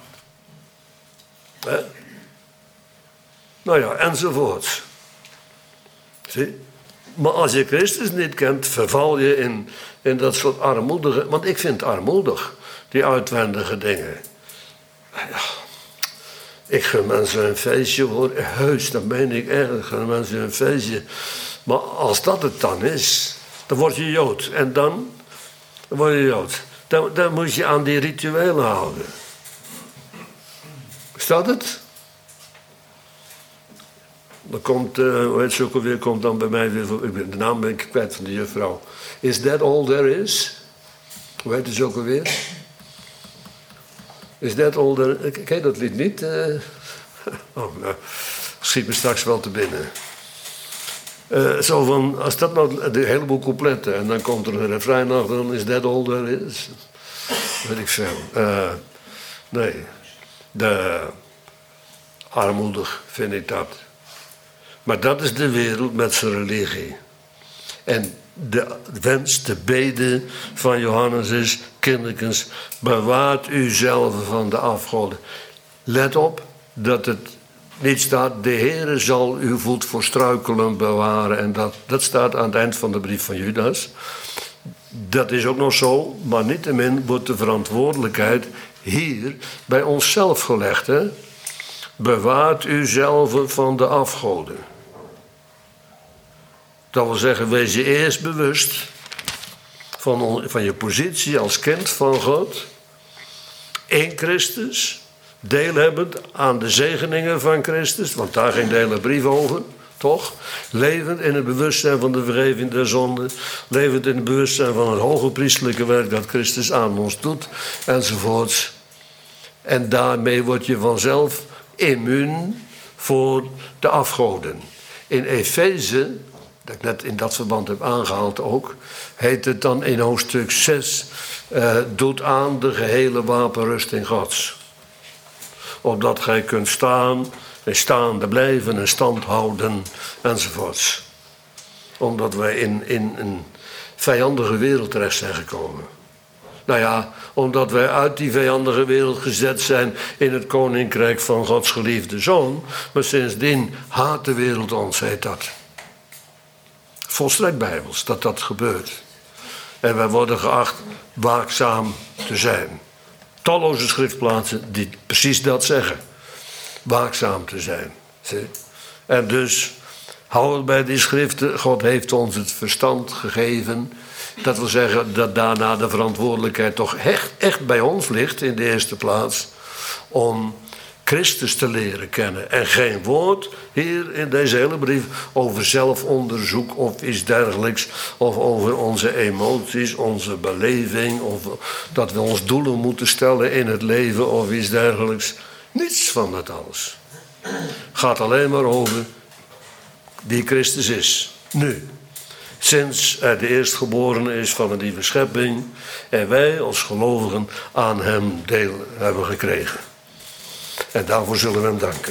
Nou ja, enzovoort. Zie? Maar als je Christus niet kent, verval je in dat soort armoedige... Want ik vind het armoedig, die uitwendige dingen. Ja, ik gun mensen een feestje, hoor. Heus, dat meen ik echt. Ik gun mensen een feestje. Maar als dat het dan is, dan word je Jood. En dan word je Jood. Dan moet je aan die rituelen houden. Is dat het? Dan komt, hoe heet ze ook alweer, komt dan bij mij weer, de naam ben ik kwijt van de juffrouw. Is that all there is? Hoe heet ze ook alweer? Is that all there is? Ken je dat lied niet? Oh, nou, schiet me straks wel te binnen. Zo van, als dat nou de heleboel coupletten en dan komt er een refrein achter, dan is that all there is. Weet ik veel. Nee. Armoedig vind ik dat. Maar dat is de wereld met zijn religie. En de wens, de bede van Johannes is: kinderkens, bewaart u zelf van de afgoden. Let op dat het niet staat: de Heere zal uw voet voor struikelen bewaren. En dat staat aan het eind van de brief van Judas. Dat is ook nog zo, maar niettemin wordt de verantwoordelijkheid hier bij onszelf gelegd. Hè? Bewaart u zelf van de afgoden. Dat wil zeggen, wees je eerst bewust van je positie als kind van God. In Christus. Deelhebbend aan de zegeningen van Christus. Want daar ging de hele brief over. Toch? Levend in het bewustzijn van de vergeving der zonden. Levend in het bewustzijn van het hoge priestelijke werk dat Christus aan ons doet. Enzovoorts. En daarmee word je vanzelf immuun voor de afgoden. In Efeze, dat ik net in dat verband heb aangehaald ook, heet het dan in hoofdstuk 6, doet aan de gehele wapenrusting Gods. Opdat gij kunt staan en staande blijven en stand houden enzovoorts. Omdat wij in een vijandige wereld terecht zijn gekomen. Nou ja, omdat wij uit die vijandige wereld gezet zijn in het koninkrijk van Gods geliefde Zoon. Maar sindsdien haat de wereld ons, heet dat. Volstrekt bijbels dat dat gebeurt. En wij worden geacht waakzaam te zijn. Talloze schriftplaatsen die precies dat zeggen. Waakzaam te zijn. Zie? En dus, hou het bij die schriften. God heeft ons het verstand gegeven. Dat wil zeggen dat daarna de verantwoordelijkheid toch echt bij ons ligt in de eerste plaats. Om Christus te leren kennen. En geen woord hier in deze hele brief over zelfonderzoek of iets dergelijks. Of over onze emoties, onze beleving. Of dat we ons doelen moeten stellen in het leven of iets dergelijks. Niets van dat alles. Gaat alleen maar over wie Christus is. Nu. Sinds hij de eerstgeborene is van een nieuwe schepping. En wij als gelovigen aan hem deel hebben gekregen. En daarvoor zullen we hem danken.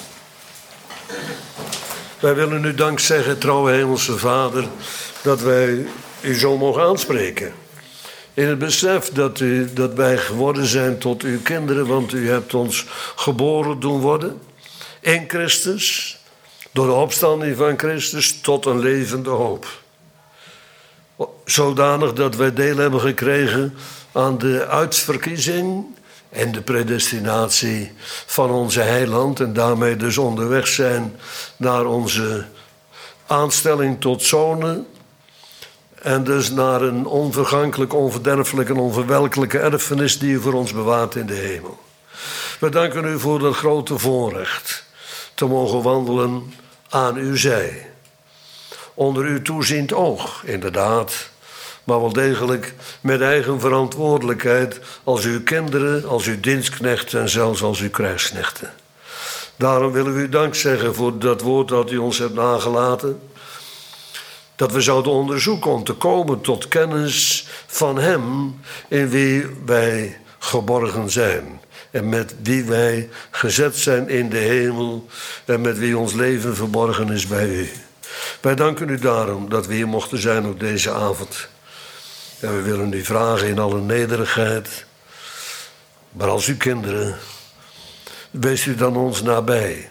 Wij willen u dank zeggen, trouwe hemelse Vader, dat wij u zo mogen aanspreken. In het besef dat wij geworden zijn tot uw kinderen, want u hebt ons geboren doen worden. In Christus, door de opstanding van Christus, tot een levende hoop. zodanig dat wij deel hebben gekregen aan de uitverkiezing en de predestinatie van onze heiland en daarmee dus onderweg zijn naar onze aanstelling tot zonen en dus naar een onvergankelijk, onverderfelijk en onverwelkelijke erfenis die u voor ons bewaart in de hemel. We danken u voor dat grote voorrecht te mogen wandelen aan uw zij. Onder uw toeziend oog, inderdaad, maar wel degelijk met eigen verantwoordelijkheid als uw kinderen, als uw dienstknechten en zelfs als uw krijgsknechten. Daarom willen we u dank zeggen voor dat woord dat u ons hebt nagelaten. Dat we zouden onderzoeken om te komen tot kennis van hem in wie wij geborgen zijn. En met wie wij gezet zijn in de hemel en met wie ons leven verborgen is bij u. Wij danken u daarom dat we hier mochten zijn op deze avond. En we willen u vragen in alle nederigheid, maar als uw kinderen, wees u dan ons nabij.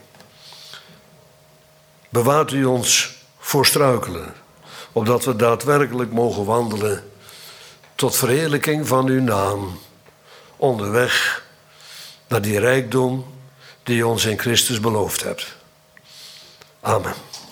Bewaart u ons voor struikelen, opdat we daadwerkelijk mogen wandelen tot verheerlijking van uw naam, onderweg naar die rijkdom die u ons in Christus beloofd hebt. Amen.